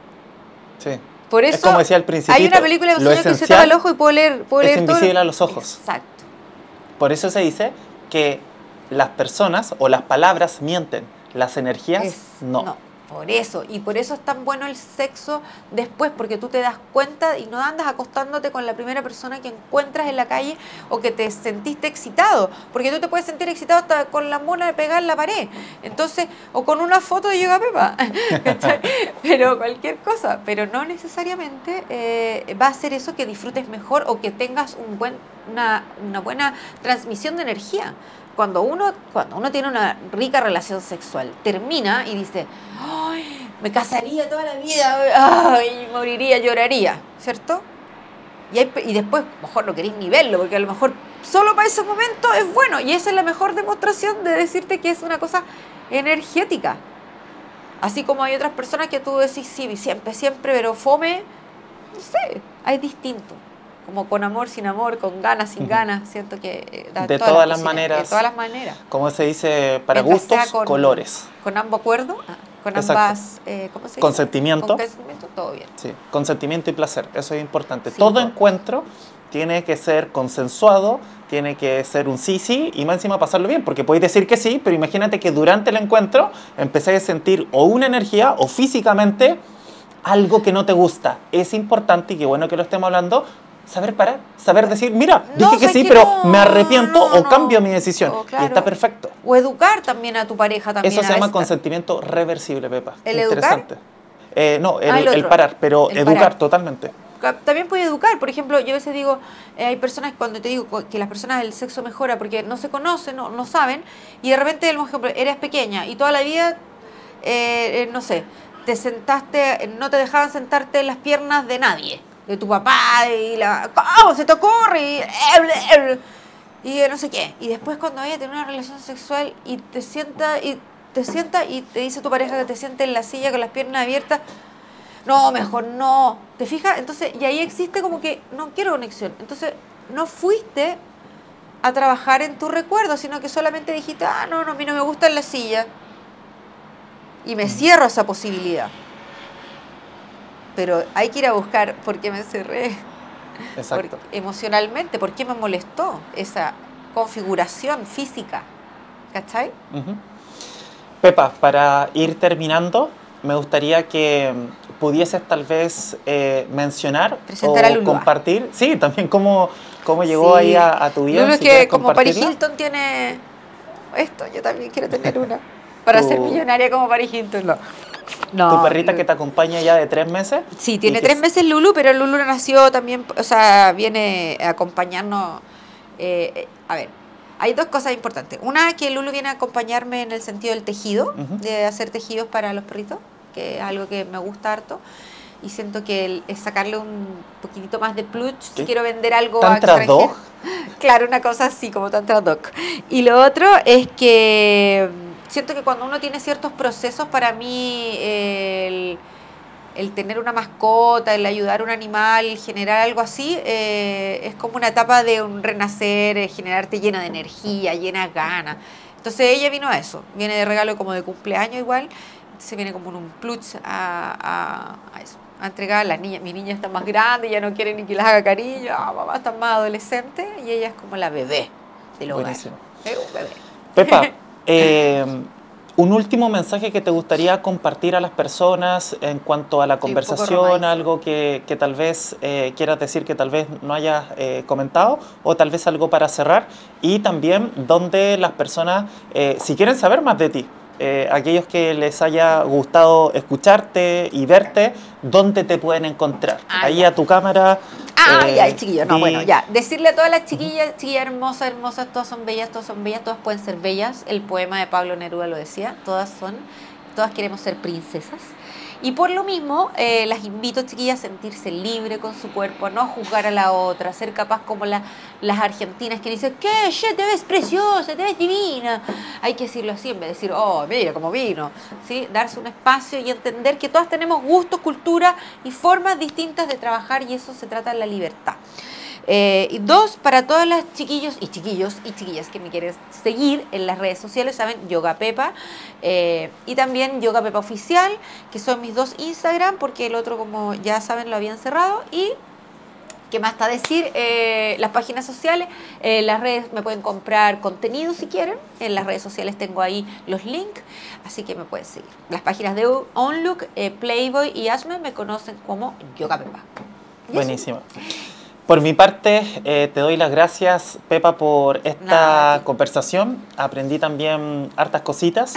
Sí. Por eso, es como decía al principio. hay una película de un señor que se tapa el ojo y puedo leer, puedo es leer invisible todo. a los ojos. Exacto. Por eso se dice que las personas o las palabras mienten, las energías Es, no. no. Por eso, y por eso es tan bueno el sexo después, porque tú te das cuenta y no andas acostándote con la primera persona que encuentras en la calle o que te sentiste excitado, porque tú te puedes sentir excitado hasta con la mona de pegar en la pared, entonces, o con una foto de Yoga Pepa, pero cualquier cosa, pero no necesariamente eh, va a ser eso que disfrutes mejor o que tengas un buen, una, una buena transmisión de energía. Cuando uno, cuando uno tiene una rica relación sexual, termina y dice, ¡ay, me casaría toda la vida! ¡Ay, moriría, lloraría! ¿Cierto? Y, hay, y después, mejor no queréis ni verlo, porque a lo mejor solo para ese momento es bueno. Y esa es la mejor demostración de decirte que es una cosa energética. Así como hay otras personas que tú decís, sí, siempre, siempre, pero fome, no sé, hay distinto. Como con amor, sin amor, con ganas, sin ganas. Siento que da de todas, todas las las maneras. De todas las maneras. Como se dice, para Mientras gustos, con, colores. Con ambos acuerdos, con Exacto. ambas, eh, ¿cómo se dice? Consentimiento. Con consentimiento, todo bien. Sí, consentimiento y placer, eso es importante. Sí, Todo todo. encuentro tiene que ser consensuado, tiene que ser un sí, sí, y más encima pasarlo bien, porque podéis decir que sí, pero imagínate que durante el encuentro empezáis a sentir o una energía o físicamente algo que no te gusta. Es importante, y qué bueno que lo estemos hablando, saber parar, saber decir, mira, No, dije que sí, que pero no, me arrepiento no, no, o no. cambio mi decisión. Oh, claro. Y está perfecto. O educar también a tu pareja también. Eso se llama esta. consentimiento reversible, Pepa. ¿El Interesante. Eh, no, el, Ah, el el otro. parar, pero El educar parar. totalmente. También puede educar, por ejemplo, yo a veces digo, eh, hay personas, cuando te digo que las personas del sexo mejora porque no se conocen, no, no saben, y de repente, por ejemplo, eres pequeña y toda la vida, eh, eh, no sé, te sentaste, no te dejaban sentarte en las piernas de nadie, de tu papá, y la, ¿cómo se te ocurre? Y, y no sé qué. Y después cuando ella tiene una relación sexual y te sienta y te sienta y te dice tu pareja que te siente en la silla con las piernas abiertas, no, mejor no. ¿Te fijas? Entonces, y ahí existe como que no quiero conexión. Entonces, no fuiste a trabajar en tu recuerdo, sino que solamente dijiste, ah, no, no, a mí no me gusta en la silla. Y me cierro a esa posibilidad. Pero hay que ir a buscar por qué me cerré. Exacto. Por, emocionalmente, por qué me molestó esa configuración física. ¿Cachai? Uh-huh. Pepa, para ir terminando, me gustaría que pudieses tal vez eh, mencionar Presentar o a Lulúa. compartir, sí, también cómo, cómo llegó Sí. ahí a, a tu vida. Lulu es si que como Paris compartirla. Hilton tiene esto, yo también quiero tener una. Para Tu- ser millonaria como Paris Hilton. No. No, Tu perrita Lu- que te acompaña ya de tres meses. Sí, tiene y que tres meses Lulu, pero Lulu nació también, o sea, viene a acompañarnos. eh, eh, a ver, hay dos cosas importantes. Una, que Lulu viene a acompañarme en el sentido del tejido, Ujú. de hacer tejidos para los perritos, que es algo que me gusta harto. Y siento que el- es sacarle un poquitito más de plush si ¿Qué? quiero vender algo ¿Tantra a extranjero. dog? Claro, una cosa así como Tantra Doc. Y lo otro es que siento que cuando uno tiene ciertos procesos, para mí el, el tener una mascota, el ayudar a un animal, el generar algo así, eh, es como una etapa de un renacer, eh, generarte llena de energía, llena de ganas. Entonces ella vino a eso, viene de regalo como de cumpleaños igual, se viene como en un plus a, a, a eso, a entregar a las niñas. Mi niña está más grande, ya no quiere ni que las haga cariño, ah, mamá está más adolescente, y ella es como la bebé del hogar. Buenísimo. Es un bebé. Pepa, eh, un último mensaje que te gustaría compartir a las personas en cuanto a la Estoy un poco conversación, romadísima. algo que, que tal vez eh, quieras decir que tal vez no hayas eh, comentado, o tal vez algo para cerrar, y también donde las personas, eh, si quieren saber más de ti, eh, aquellos que les haya gustado escucharte y verte, ¿dónde te pueden encontrar? Ah, Ahí ya. a tu cámara. Ah, eh, ya, chiquillos, no, di- bueno, ya. Decirle a todas las chiquillas, chiquillas hermosas, hermosas, todas son bellas, todas son bellas, todas pueden ser bellas. El poema de Pablo Neruda lo decía, todas son, todas queremos ser princesas. Y por lo mismo, eh, las invito, chiquillas, a sentirse libre con su cuerpo, a no juzgar a la otra, a ser capaz como la, las argentinas que dicen, ¿qué? Che, te ves preciosa, te ves divina. Hay que decirlo así en vez de decir, oh, mira cómo vino. ¿Sí? Darse un espacio y entender que todas tenemos gustos, cultura y formas distintas de trabajar, y eso se trata de la libertad. Eh, y dos, para todas las chiquillos y chiquillos y chiquillas que me quieren seguir en las redes sociales, saben, Yoga Pepa, eh, y también Yoga Pepa Oficial, que son mis dos Instagram, porque el otro, como ya saben, lo habían cerrado. Y ¿qué más está a decir? Eh, las páginas sociales, eh, las redes me pueden comprar contenido si quieren. En las redes sociales tengo ahí los links, así que me pueden seguir. Las páginas de Onlook, eh, Playboy y Asme me conocen como Yoga Pepa. Y eso. Buenísimo. Por mi parte, eh, te doy las gracias, Pepa, por esta Nada, tío. conversación. Aprendí también hartas cositas.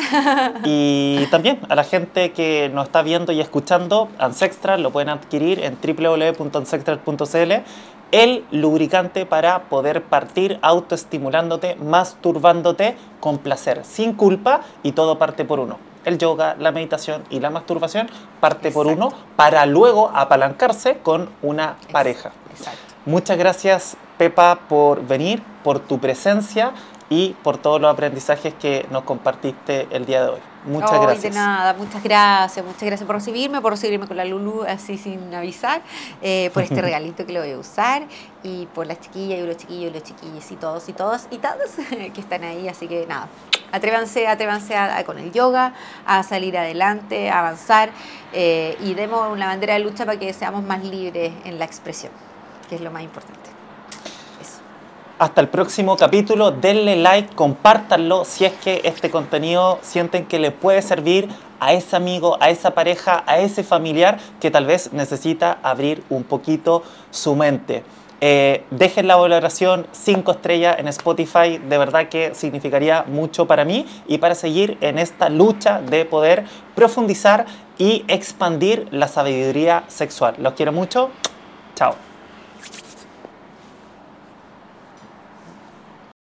Y también a la gente que nos está viendo y escuchando, Ancestral lo pueden adquirir en w w w punto ancestral punto c l. El lubricante para poder partir autoestimulándote, masturbándote con placer, sin culpa, y todo parte por uno. El yoga, la meditación y la masturbación parte por Exacto. uno para luego apalancarse con una pareja. Exacto. Muchas gracias, Pepa, por venir, por tu presencia y por todos los aprendizajes que nos compartiste el día de hoy. Muchas Ay, gracias. de nada, muchas gracias, muchas gracias por recibirme, por recibirme con la Lulu así sin avisar, eh, por este regalito que lo voy a usar, y por las chiquillas y los chiquillos y los chiquillos y todos y todas y todas que están ahí. Así que nada, atrévanse, atrévanse a, a, con el yoga, a salir adelante, a avanzar, eh, y demos una bandera de lucha para que seamos más libres en la expresión, que es lo más importante. Eso. Hasta el próximo capítulo, denle like, compártanlo si es que este contenido sienten que le puede servir a ese amigo, a esa pareja, a ese familiar que tal vez necesita abrir un poquito su mente. Eh, dejen la valoración cinco estrellas en Spotify, de verdad que significaría mucho para mí y para seguir en esta lucha de poder profundizar y expandir la sabiduría sexual. Los quiero mucho, chao.